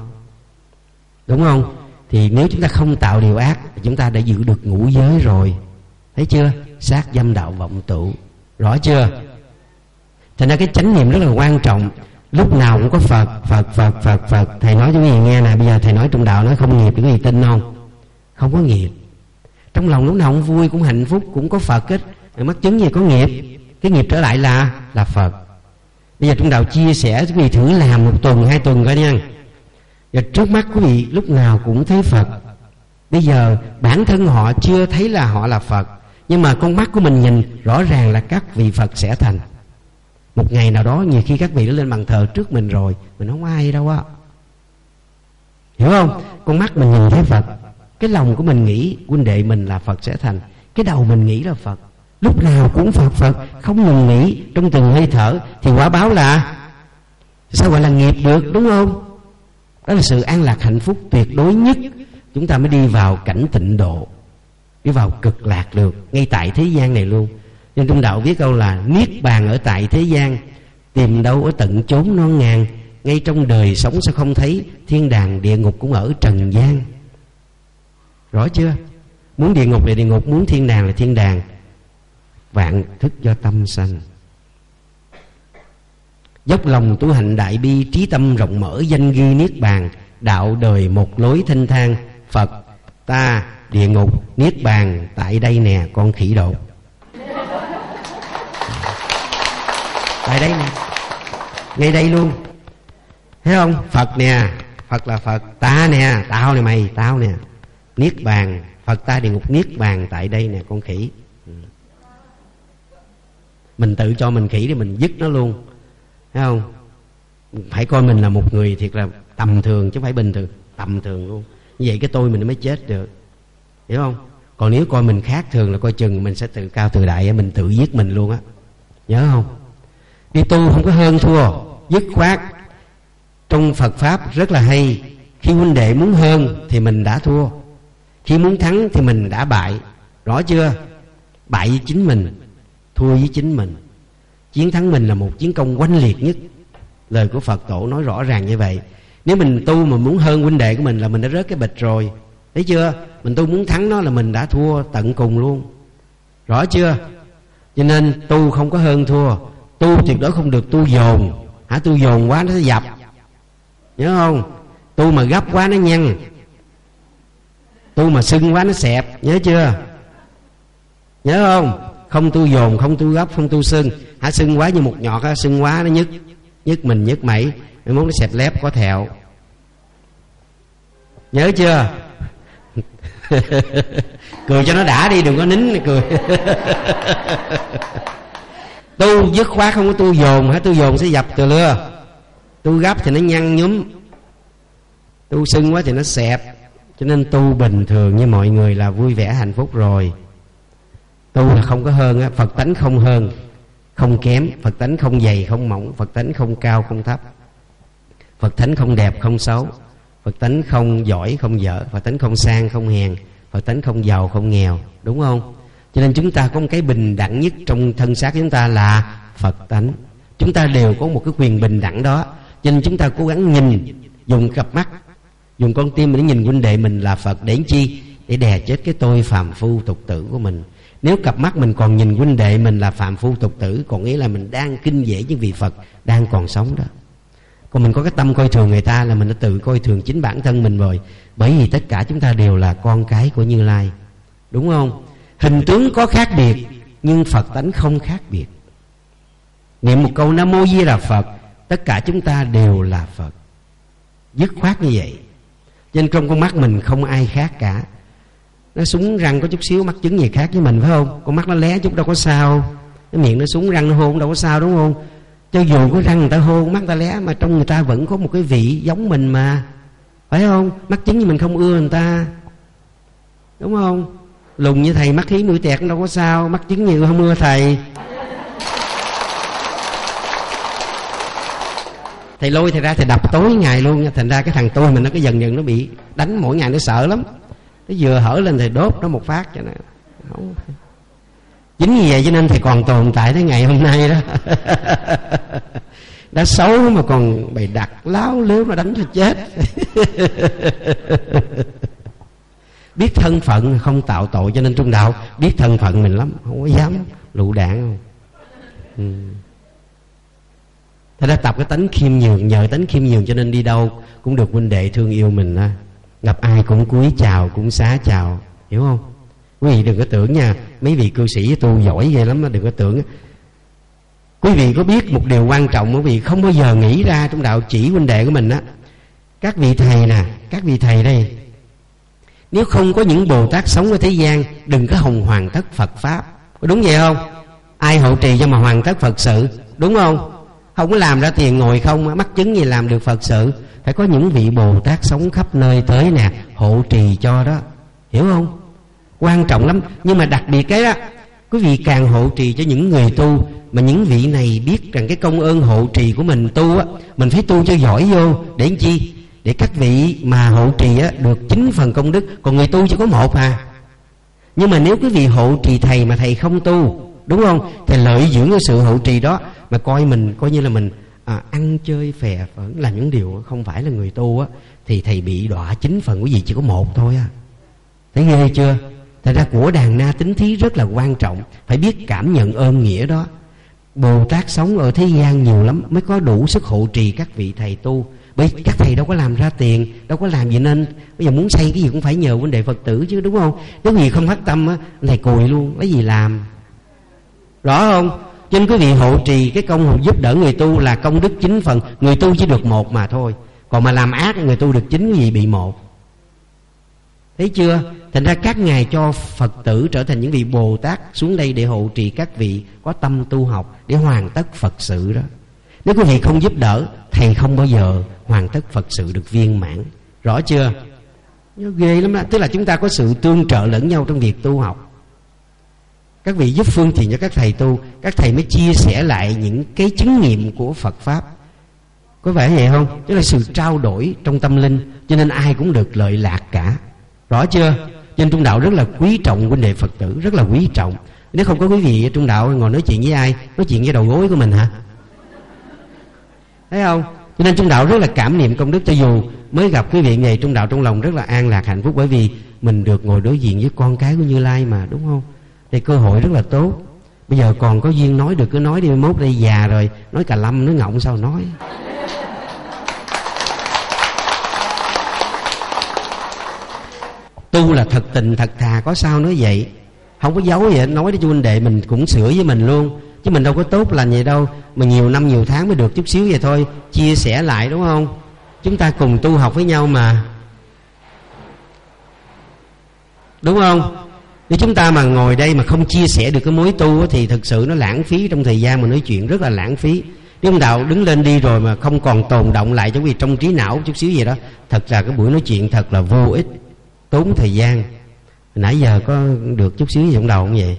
D: đúng không? Thì nếu chúng ta không tạo điều ác thì chúng ta đã giữ được ngũ giới rồi. Thấy chưa? Sát dâm đạo vọng tụ. Rõ chưa? Thành ra cái chánh niệm rất là quan trọng. Lúc nào cũng có Phật, Phật, Phật, Phật, Phật. Thầy nói cho quý vị nghe nè, bây giờ thầy nói trong đạo nói không nghiệp thì quý vị tin không? Không có nghiệp. Trong lòng lúc nào cũng vui, cũng hạnh phúc, cũng có Phật hết. Mắc chứng gì có nghiệp. Cái nghiệp trở lại là là Phật. Bây giờ trong đạo chia sẻ quý vị thử làm một tuần, hai tuần coi nha. Và trước mắt quý vị lúc nào cũng thấy Phật. Bây giờ bản thân họ chưa thấy là họ là Phật, nhưng mà con mắt của mình nhìn rõ ràng là các vị Phật sẽ thành. Một ngày nào đó nhiều khi các vị đã lên bàn thờ trước mình rồi, mình không ai đâu á. Hiểu không? Con mắt mình nhìn thấy Phật. Cái lòng của mình nghĩ huynh đệ mình là Phật sẽ thành, cái đầu mình nghĩ là Phật, lúc nào cũng Phật Phật, không ngừng nghĩ trong từng hơi thở, thì quả báo là sao gọi là nghiệp được, đúng không? Đó là sự an lạc hạnh phúc tuyệt đối nhất. Chúng ta mới đi vào cảnh tịnh độ, đi vào cực lạc được, ngay tại thế gian này luôn. Nên trong đạo viết câu là niết bàn ở tại thế gian, tìm đâu ở tận chốn non ngàn, ngay trong đời sống sao không thấy, thiên đàng địa ngục cũng ở trần gian. Rõ chưa? Muốn địa ngục là địa ngục, muốn thiên đàng là thiên đàng. Vạn thức do tâm sanh. Dốc lòng tu hành đại bi, trí tâm rộng mở, danh ghi niết bàn, đạo đời một lối thanh thang, Phật ta địa ngục, niết bàn tại đây nè con khỉ độ. Tại đây nè, ngay đây luôn, thấy không? Phật nè, Phật là Phật, ta nè, tao nè mày, tao nè, niết bàn, Phật ta địa ngục, niết bàn tại đây nè con khỉ. Mình tự cho mình khỉ thì mình dứt nó luôn, thấy không? Phải coi mình là một người thiệt là tầm thường chứ không phải bình thường, tầm thường luôn. Như vậy cái tôi mình mới chết được, hiểu không? Còn nếu coi mình khác thường là coi chừng mình sẽ tự cao tự đại, mình tự giết mình luôn á, nhớ không? Đi tu không có hơn thua, dứt khoát. Trong Phật Pháp rất là hay, khi huynh đệ muốn hơn thì mình đã thua, khi muốn thắng thì mình đã bại. Rõ chưa? Bại với chính mình, thua với chính mình. Chiến thắng mình là một chiến công oanh liệt nhất. Lời của Phật Tổ nói rõ ràng như vậy. Nếu mình tu mà muốn hơn huynh đệ của mình là mình đã rớt cái bịch rồi, thấy chưa? Mình tu muốn thắng nó là mình đã thua tận cùng luôn, rõ chưa? Cho nên tu không có hơn thua, tu tuyệt đối không được tu dồn. Hả? Tu dồn quá nó sẽ dập, nhớ không? Tu mà gấp quá nó nhăn, tu mà sưng quá nó xẹp, nhớ chưa? Nhớ không? Không tu dồn, không tu gấp, không tu sưng. Hả? Sưng quá như một nhọt á, sưng quá nó nhức, nhức mình nhức mẩy, nó muốn nó xẹp lép có thẹo, nhớ chưa? Cười cho nó đã đi, đừng có nín cười. Tu dứt khoát, không có tu dồn. Hả? Tu dồn sẽ dập từ lưa, tu gấp thì nó nhăn nhúm, tu sưng quá thì nó xẹp. Cho nên tu bình thường như mọi người là vui vẻ hạnh phúc rồi. Tu là không có hơn á. Phật tánh không hơn không kém, Phật tánh không dày không mỏng, Phật tánh không cao không thấp, Phật tánh không đẹp không xấu, Phật tánh không giỏi không dở, Phật tánh không sang không hèn, Phật tánh không giàu không nghèo, đúng không? Cho nên chúng ta có một cái bình đẳng nhất trong thân xác chúng ta là Phật tánh. Chúng ta đều có một cái quyền bình đẳng đó. Cho nên chúng ta cố gắng nhìn, dùng cặp mắt, dùng con tim mình để nhìn huynh đệ mình là Phật. Để chi? Để đè chết cái tôi phàm phu tục tử của mình. Nếu cặp mắt mình còn nhìn huynh đệ mình là phàm phu tục tử, còn nghĩa là mình đang kinh dễ những vị Phật đang còn sống đó. Còn mình có cái tâm coi thường người ta là mình đã tự coi thường chính bản thân mình rồi. Bởi vì tất cả chúng ta đều là con cái của Như Lai, đúng không? Hình tướng có khác biệt nhưng Phật tánh không khác biệt. Niệm một câu Nam Mô Di Đà Phật, tất cả chúng ta đều là Phật, dứt khoát như vậy. Nên trong con mắt mình không ai khác cả. Nó súng răng có chút xíu, mắt chứng gì khác với mình, phải không? Con mắt nó lé chút đâu có sao, cái miệng nó súng răng nó hôn đâu có sao, đúng không? Cho dù có răng người ta hôn, mắt người ta lé, mà trong người ta vẫn có một cái vị giống mình mà, phải không? Mắt chứng như mình không ưa người ta, đúng không? Lùn như thầy, mắt hí mũi tẹt đâu có sao, mắt chứng như không ưa thầy. Thầy lôi thầy ra thầy đập tối ngày luôn. Thành ra cái thằng tôi mình nó cái dần dần nó bị đánh mỗi ngày, nó sợ lắm. Nó vừa hở lên thầy đốt nó một phát cho nó không. Chính vì vậy cho nên thầy còn tồn tại tới ngày hôm nay đó. Đã xấu mà còn bày đặt láo lếu mà đánh cho chết. Biết thân phận không tạo tội, cho nên trong đạo biết thân phận mình lắm, không có dám lựu đạn không. Ừ. Thầy đã tập cái tánh khiêm nhường, nhờ tánh khiêm nhường cho nên đi đâu cũng được huynh đệ thương yêu mình á. Gặp ai cũng cúi chào, cũng xá chào, hiểu không? Quý vị đừng có tưởng nha, mấy vị cư sĩ tu giỏi ghê lắm đó, đừng có tưởng. Quý vị có biết một điều quan trọng quý vị không bao giờ nghĩ ra trong đạo chỉ huynh đệ của mình á. Các vị thầy nè, các vị thầy đây, nếu không có những Bồ Tát sống ở thế gian, đừng có hồng hoàn tất Phật Pháp. Có đúng vậy không? Ai hộ trì cho mà hoàn tất Phật sự, đúng không? Không có làm ra tiền ngồi không, mắc chứng gì làm được Phật sự. Phải có những vị Bồ Tát sống khắp nơi tới nè, hộ trì cho đó. hiểu không? Quan trọng lắm. Nhưng mà đặc biệt cái đó, quý vị càng hộ trì cho những người tu, mà những vị này biết rằng cái công ơn hộ trì của mình tu á, mình phải tu cho giỏi vô. Để làm chi? Để các vị mà hộ trì á được chín phần công đức, còn người tu chỉ có một à. Nhưng mà nếu quý vị hộ trì thầy mà thầy không tu, đúng không, thầy lợi dưỡng cái sự hộ trì đó mà coi mình coi như là mình à, ăn chơi phè phỡn làm những điều không phải là người tu á, thì thầy bị đọa chín phần, quý vị chỉ có một thôi à. Thấy ghê chưa? Thật ra của đàn na tính thí rất là quan trọng, phải biết cảm nhận ơn nghĩa đó. Bồ Tát sống ở thế gian nhiều lắm mới có đủ sức hộ trì các vị thầy tu. Bởi các thầy đâu có làm ra tiền, đâu có làm gì, nên bây giờ muốn xây cái gì cũng phải nhờ huynh đệ Phật tử chứ, đúng không? Nếu gì không phát tâm á, thầy cùi luôn, lấy gì làm. Rõ không? Cho nên quý vị hộ trì cái công giúp đỡ người tu là công đức chín phần, người tu chỉ được một mà thôi. Còn mà làm ác người tu được chín, quý vị bị một. Thấy chưa? Thành ra các ngài cho Phật tử trở thành những vị Bồ Tát xuống đây để hộ trì các vị có tâm tu học để hoàn tất Phật sự đó. Nếu quý vị không giúp đỡ, thầy không bao giờ hoàn tất Phật sự được viên mãn. Rõ chưa? Nó ghê lắm đó. Tức là chúng ta có sự tương trợ lẫn nhau trong việc tu học. Các vị giúp phương tiện cho các thầy tu, các thầy mới chia sẻ lại những cái chứng nghiệm của Phật Pháp. Có phải vậy không? Tức là sự trao đổi trong tâm linh, cho nên ai cũng được lợi lạc cả. Rõ chưa? Cho nên trong đạo rất là quý trọng huynh đệ Phật tử, rất là quý trọng. Nếu không có quý vị trong đạo ngồi nói chuyện với ai? Nói chuyện với đầu gối của mình hả? Thấy không? Cho nên trong đạo rất là cảm niệm công đức. Cho dù mới gặp quý vị này trong đạo, trong lòng rất là an lạc hạnh phúc, bởi vì mình được ngồi đối diện với con cái của Như Lai mà, đúng không? Thì cơ hội rất là tốt. Bây giờ còn có duyên nói được cứ nói đi, mốt đây già rồi nói cà lâm nói ngọng sao nói. Tu là thật tình thật thà, có sao nói vậy, không có giấu vậy. Nói cho huynh đệ mình cũng sửa với mình luôn, chứ mình đâu có tốt lành vậy đâu. Mà nhiều năm nhiều tháng mới được chút xíu vậy thôi, chia sẻ lại, đúng không? Chúng ta cùng tu học với nhau mà, đúng không? Nếu chúng ta mà ngồi đây mà không chia sẻ được cái mối tu thì thực sự nó lãng phí trong thời gian mà nói chuyện, rất là lãng phí. Nếu ông đạo đứng lên đi rồi mà không còn tồn động lại cho vì trong trí não chút xíu gì đó, thật ra cái buổi nói chuyện thật là vô ích, tốn thời gian. Nãy giờ có được chút xíu gì trong đầu không vậy?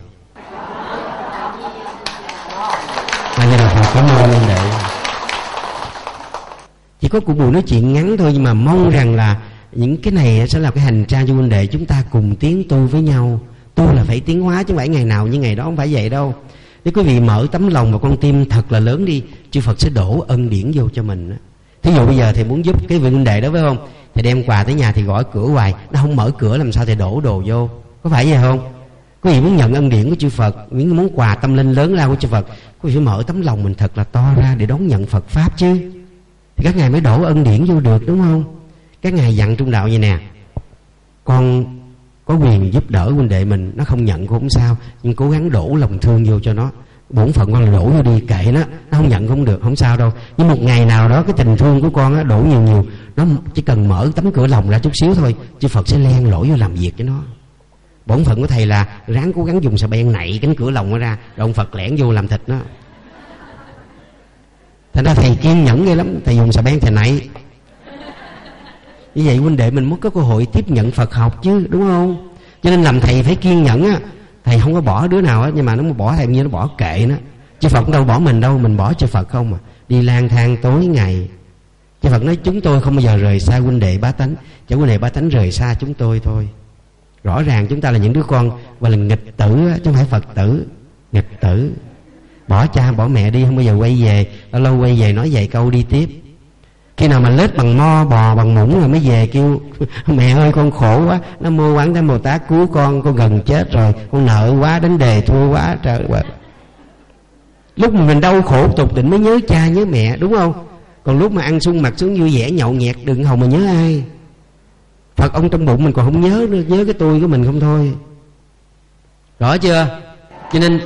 D: Bây giờ là cảm ơn anh đệ. Chỉ có cuộc buổi nói chuyện ngắn thôi, nhưng mà mong rằng là những cái này sẽ là cái hành trang cho huynh đệ chúng ta cùng tiến tu với nhau. Tu là phải tiến hóa chứ không phải ngày nào như ngày đó, không phải vậy đâu. Nếu quý vị mở tấm lòng và con tim thật là lớn đi, chư Phật sẽ đổ ân điển vô cho mình. Thí dụ bây giờ thầy muốn giúp cái vị huynh đệ đó, phải không? Thầy đem quà tới nhà thì gõ cửa hoài, nó không mở cửa làm sao thầy đổ đồ vô? Có phải vậy không? Quý vị muốn nhận ân điển của chư Phật, những món quà tâm linh lớn lao của chư Phật, quý vị phải mở tấm lòng mình thật là to ra để đón nhận Phật Pháp chứ. Thì các ngài mới đổ ân điển vô được, đúng không? Các ngài dặn trong đạo vậy nè: con có quyền giúp đỡ huynh đệ mình, nó không nhận cũng không sao, nhưng cố gắng đổ lòng thương vô cho nó. Bổn phận con là đổ vô đi, kệ nó, nó không nhận cũng không được, không sao đâu. Nhưng một ngày nào đó cái tình thương của con á đổ nhiều nhiều, nó chỉ cần mở tấm cửa lòng ra chút xíu thôi, chư Phật sẽ len lỏi vô làm việc với nó. Bổn phận của thầy là ráng cố gắng dùng xà beng nạy cánh cửa lòng nó ra, rồi ông Phật lẻn vô làm thịt nó. Thành ra thầy kiên nhẫn ghê lắm, thầy dùng xà beng thầy nạy. Như vậy huynh đệ mình mới có cơ hội tiếp nhận Phật học chứ, đúng không? Cho nên làm thầy phải kiên nhẫn á. Thầy không có bỏ đứa nào á, nhưng mà nó bỏ thầy như nó bỏ kệ nó. Chứ Phật đâu bỏ mình đâu, mình bỏ cho Phật không à. Đi lang thang tối ngày. Chứ Phật nói chúng tôi không bao giờ rời xa huynh đệ bá tánh, chỉ huynh đệ bá tánh rời xa chúng tôi thôi. Rõ ràng chúng ta là những đứa con và là nghịch tử á, chứ không phải Phật tử. Nghịch tử, bỏ cha bỏ mẹ đi không bao giờ quay về, lâu lâu quay về nói vài câu đi tiếp. Khi nào mà lết bằng mo bò bằng muỗng rồi mới về kêu mẹ ơi con khổ quá, Nam Mô Quán Thế Bồ Tát cứu con, con gần chết rồi, con nợ quá, đánh đề thua quá trời quá. Lúc mà mình đau khổ tột đỉnh mới nhớ cha nhớ mẹ, đúng không? Còn lúc mà ăn sung mặc sướng vui vẻ nhậu nhẹt đừng hòng mà nhớ ai. Phật ông trong bụng mình còn không nhớ nữa, nhớ cái tôi của mình không thôi. Rõ chưa? Cho nên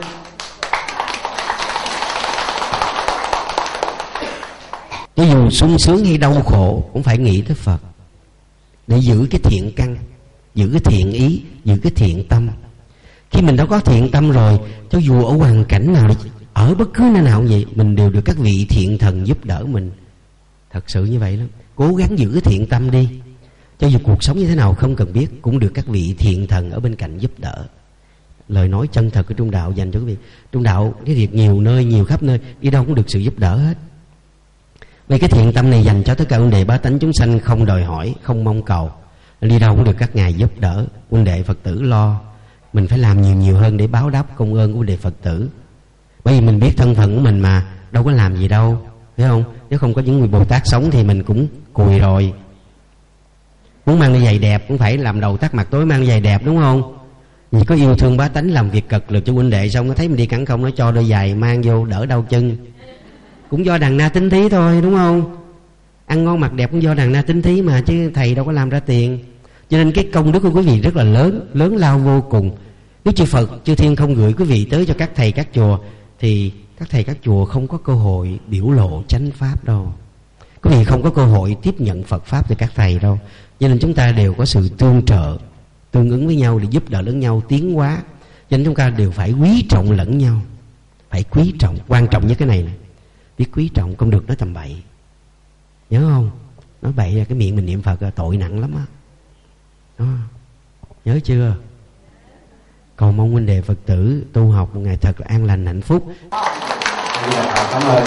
D: cho dù sung sướng hay đau khổ cũng phải nghĩ tới Phật, để giữ cái thiện căn, giữ cái thiện ý, giữ cái thiện tâm. Khi mình đã có thiện tâm rồi, cho dù ở hoàn cảnh nào, ở bất cứ nơi nào cũng vậy, mình đều được các vị thiện thần giúp đỡ mình. Thật sự như vậy lắm. Cố gắng giữ cái thiện tâm đi. Cho dù cuộc sống như thế nào không cần biết, cũng được các vị thiện thần ở bên cạnh giúp đỡ. Lời nói chân thật của Trung Đạo dành cho quý vị. Trung Đạo cái việc nhiều nơi, nhiều khắp nơi, đi đâu cũng được sự giúp đỡ hết. Vì cái thiện tâm này dành cho tất cả huynh đệ bá tánh chúng sanh, không đòi hỏi, không mong cầu. Đi đâu cũng được các ngài giúp đỡ. Huynh đệ Phật tử lo, mình phải làm nhiều nhiều hơn để báo đáp công ơn của huynh đệ Phật tử. Bởi vì mình biết thân phận của mình mà, đâu có làm gì đâu, thấy không? Nếu không có những người Bồ Tát sống thì mình cũng cùi rồi. Muốn mang đôi giày đẹp cũng phải làm đầu tắt mặt tối mang đôi giày đẹp, đúng không? Vì có yêu thương bá tánh, làm việc cật lực cho huynh đệ, xong nó thấy mình đi cẳng không, nó cho đôi giày mang vô đỡ đau chân. Cũng do đàn na tính thí thôi, đúng không? Ăn ngon mặc đẹp cũng do đàn na tính thí mà, chứ thầy đâu có làm ra tiền. Cho nên cái công đức của quý vị rất là lớn, lớn lao vô cùng. Nếu chư Phật, chư Thiên không gửi quý vị tới cho các thầy các chùa, thì các thầy các chùa không có cơ hội biểu lộ chánh pháp đâu. Quý vị không có cơ hội tiếp nhận Phật pháp từ các thầy đâu. Cho nên chúng ta đều có sự tương trợ, tương ứng với nhau để giúp đỡ lẫn nhau tiến hóa. Cho nên chúng ta đều phải quý trọng lẫn nhau. Phải quý trọng, quan trọng nhất cái này này. Biết quý trọng, không được nói tầm bậy. Nhớ không? Nói bậy là cái miệng mình niệm Phật là tội nặng lắm á. Đó. Nhớ chưa? Cầu mong huynh đệ Phật tử tu học một ngày thật là an lành hạnh phúc.
C: Cảm ơn.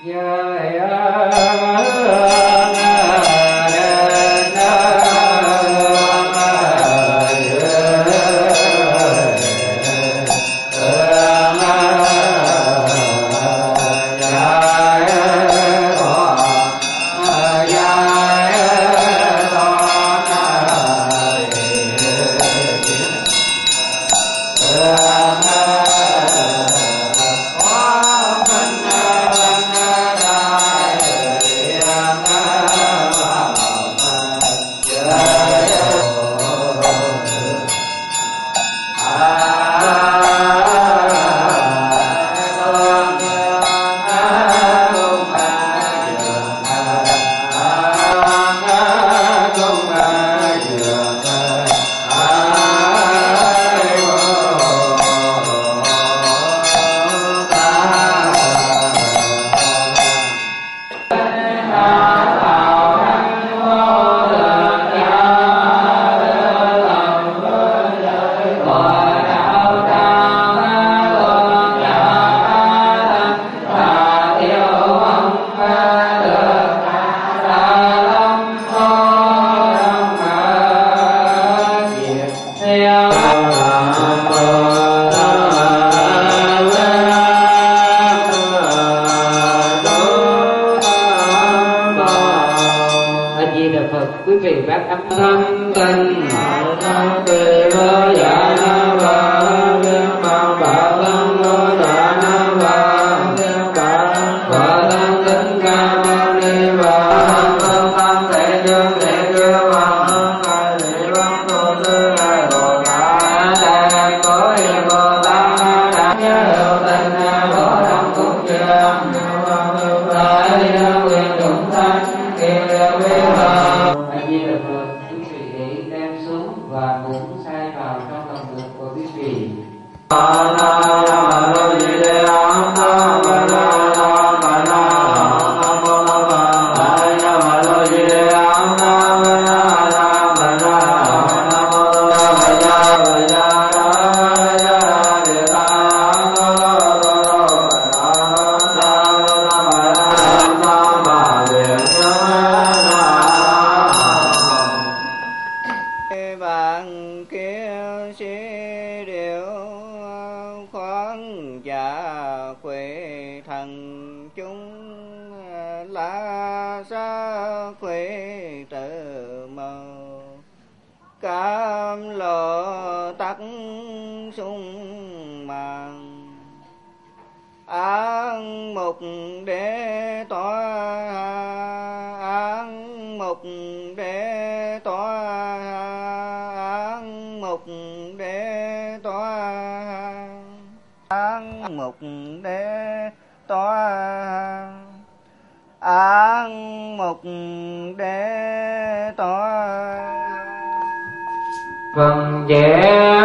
B: Phần vẽ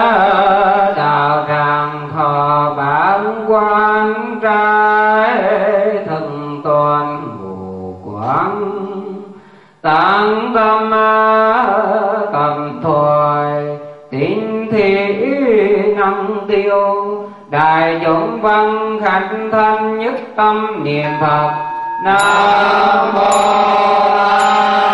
B: đạo tràng thọ bản quan trai thần toàn ngũ quán tạng tâm cầm thoại tín thị năng tiêu đại chúng văn khách thanh nhất tâm niệm Phật. Nam mô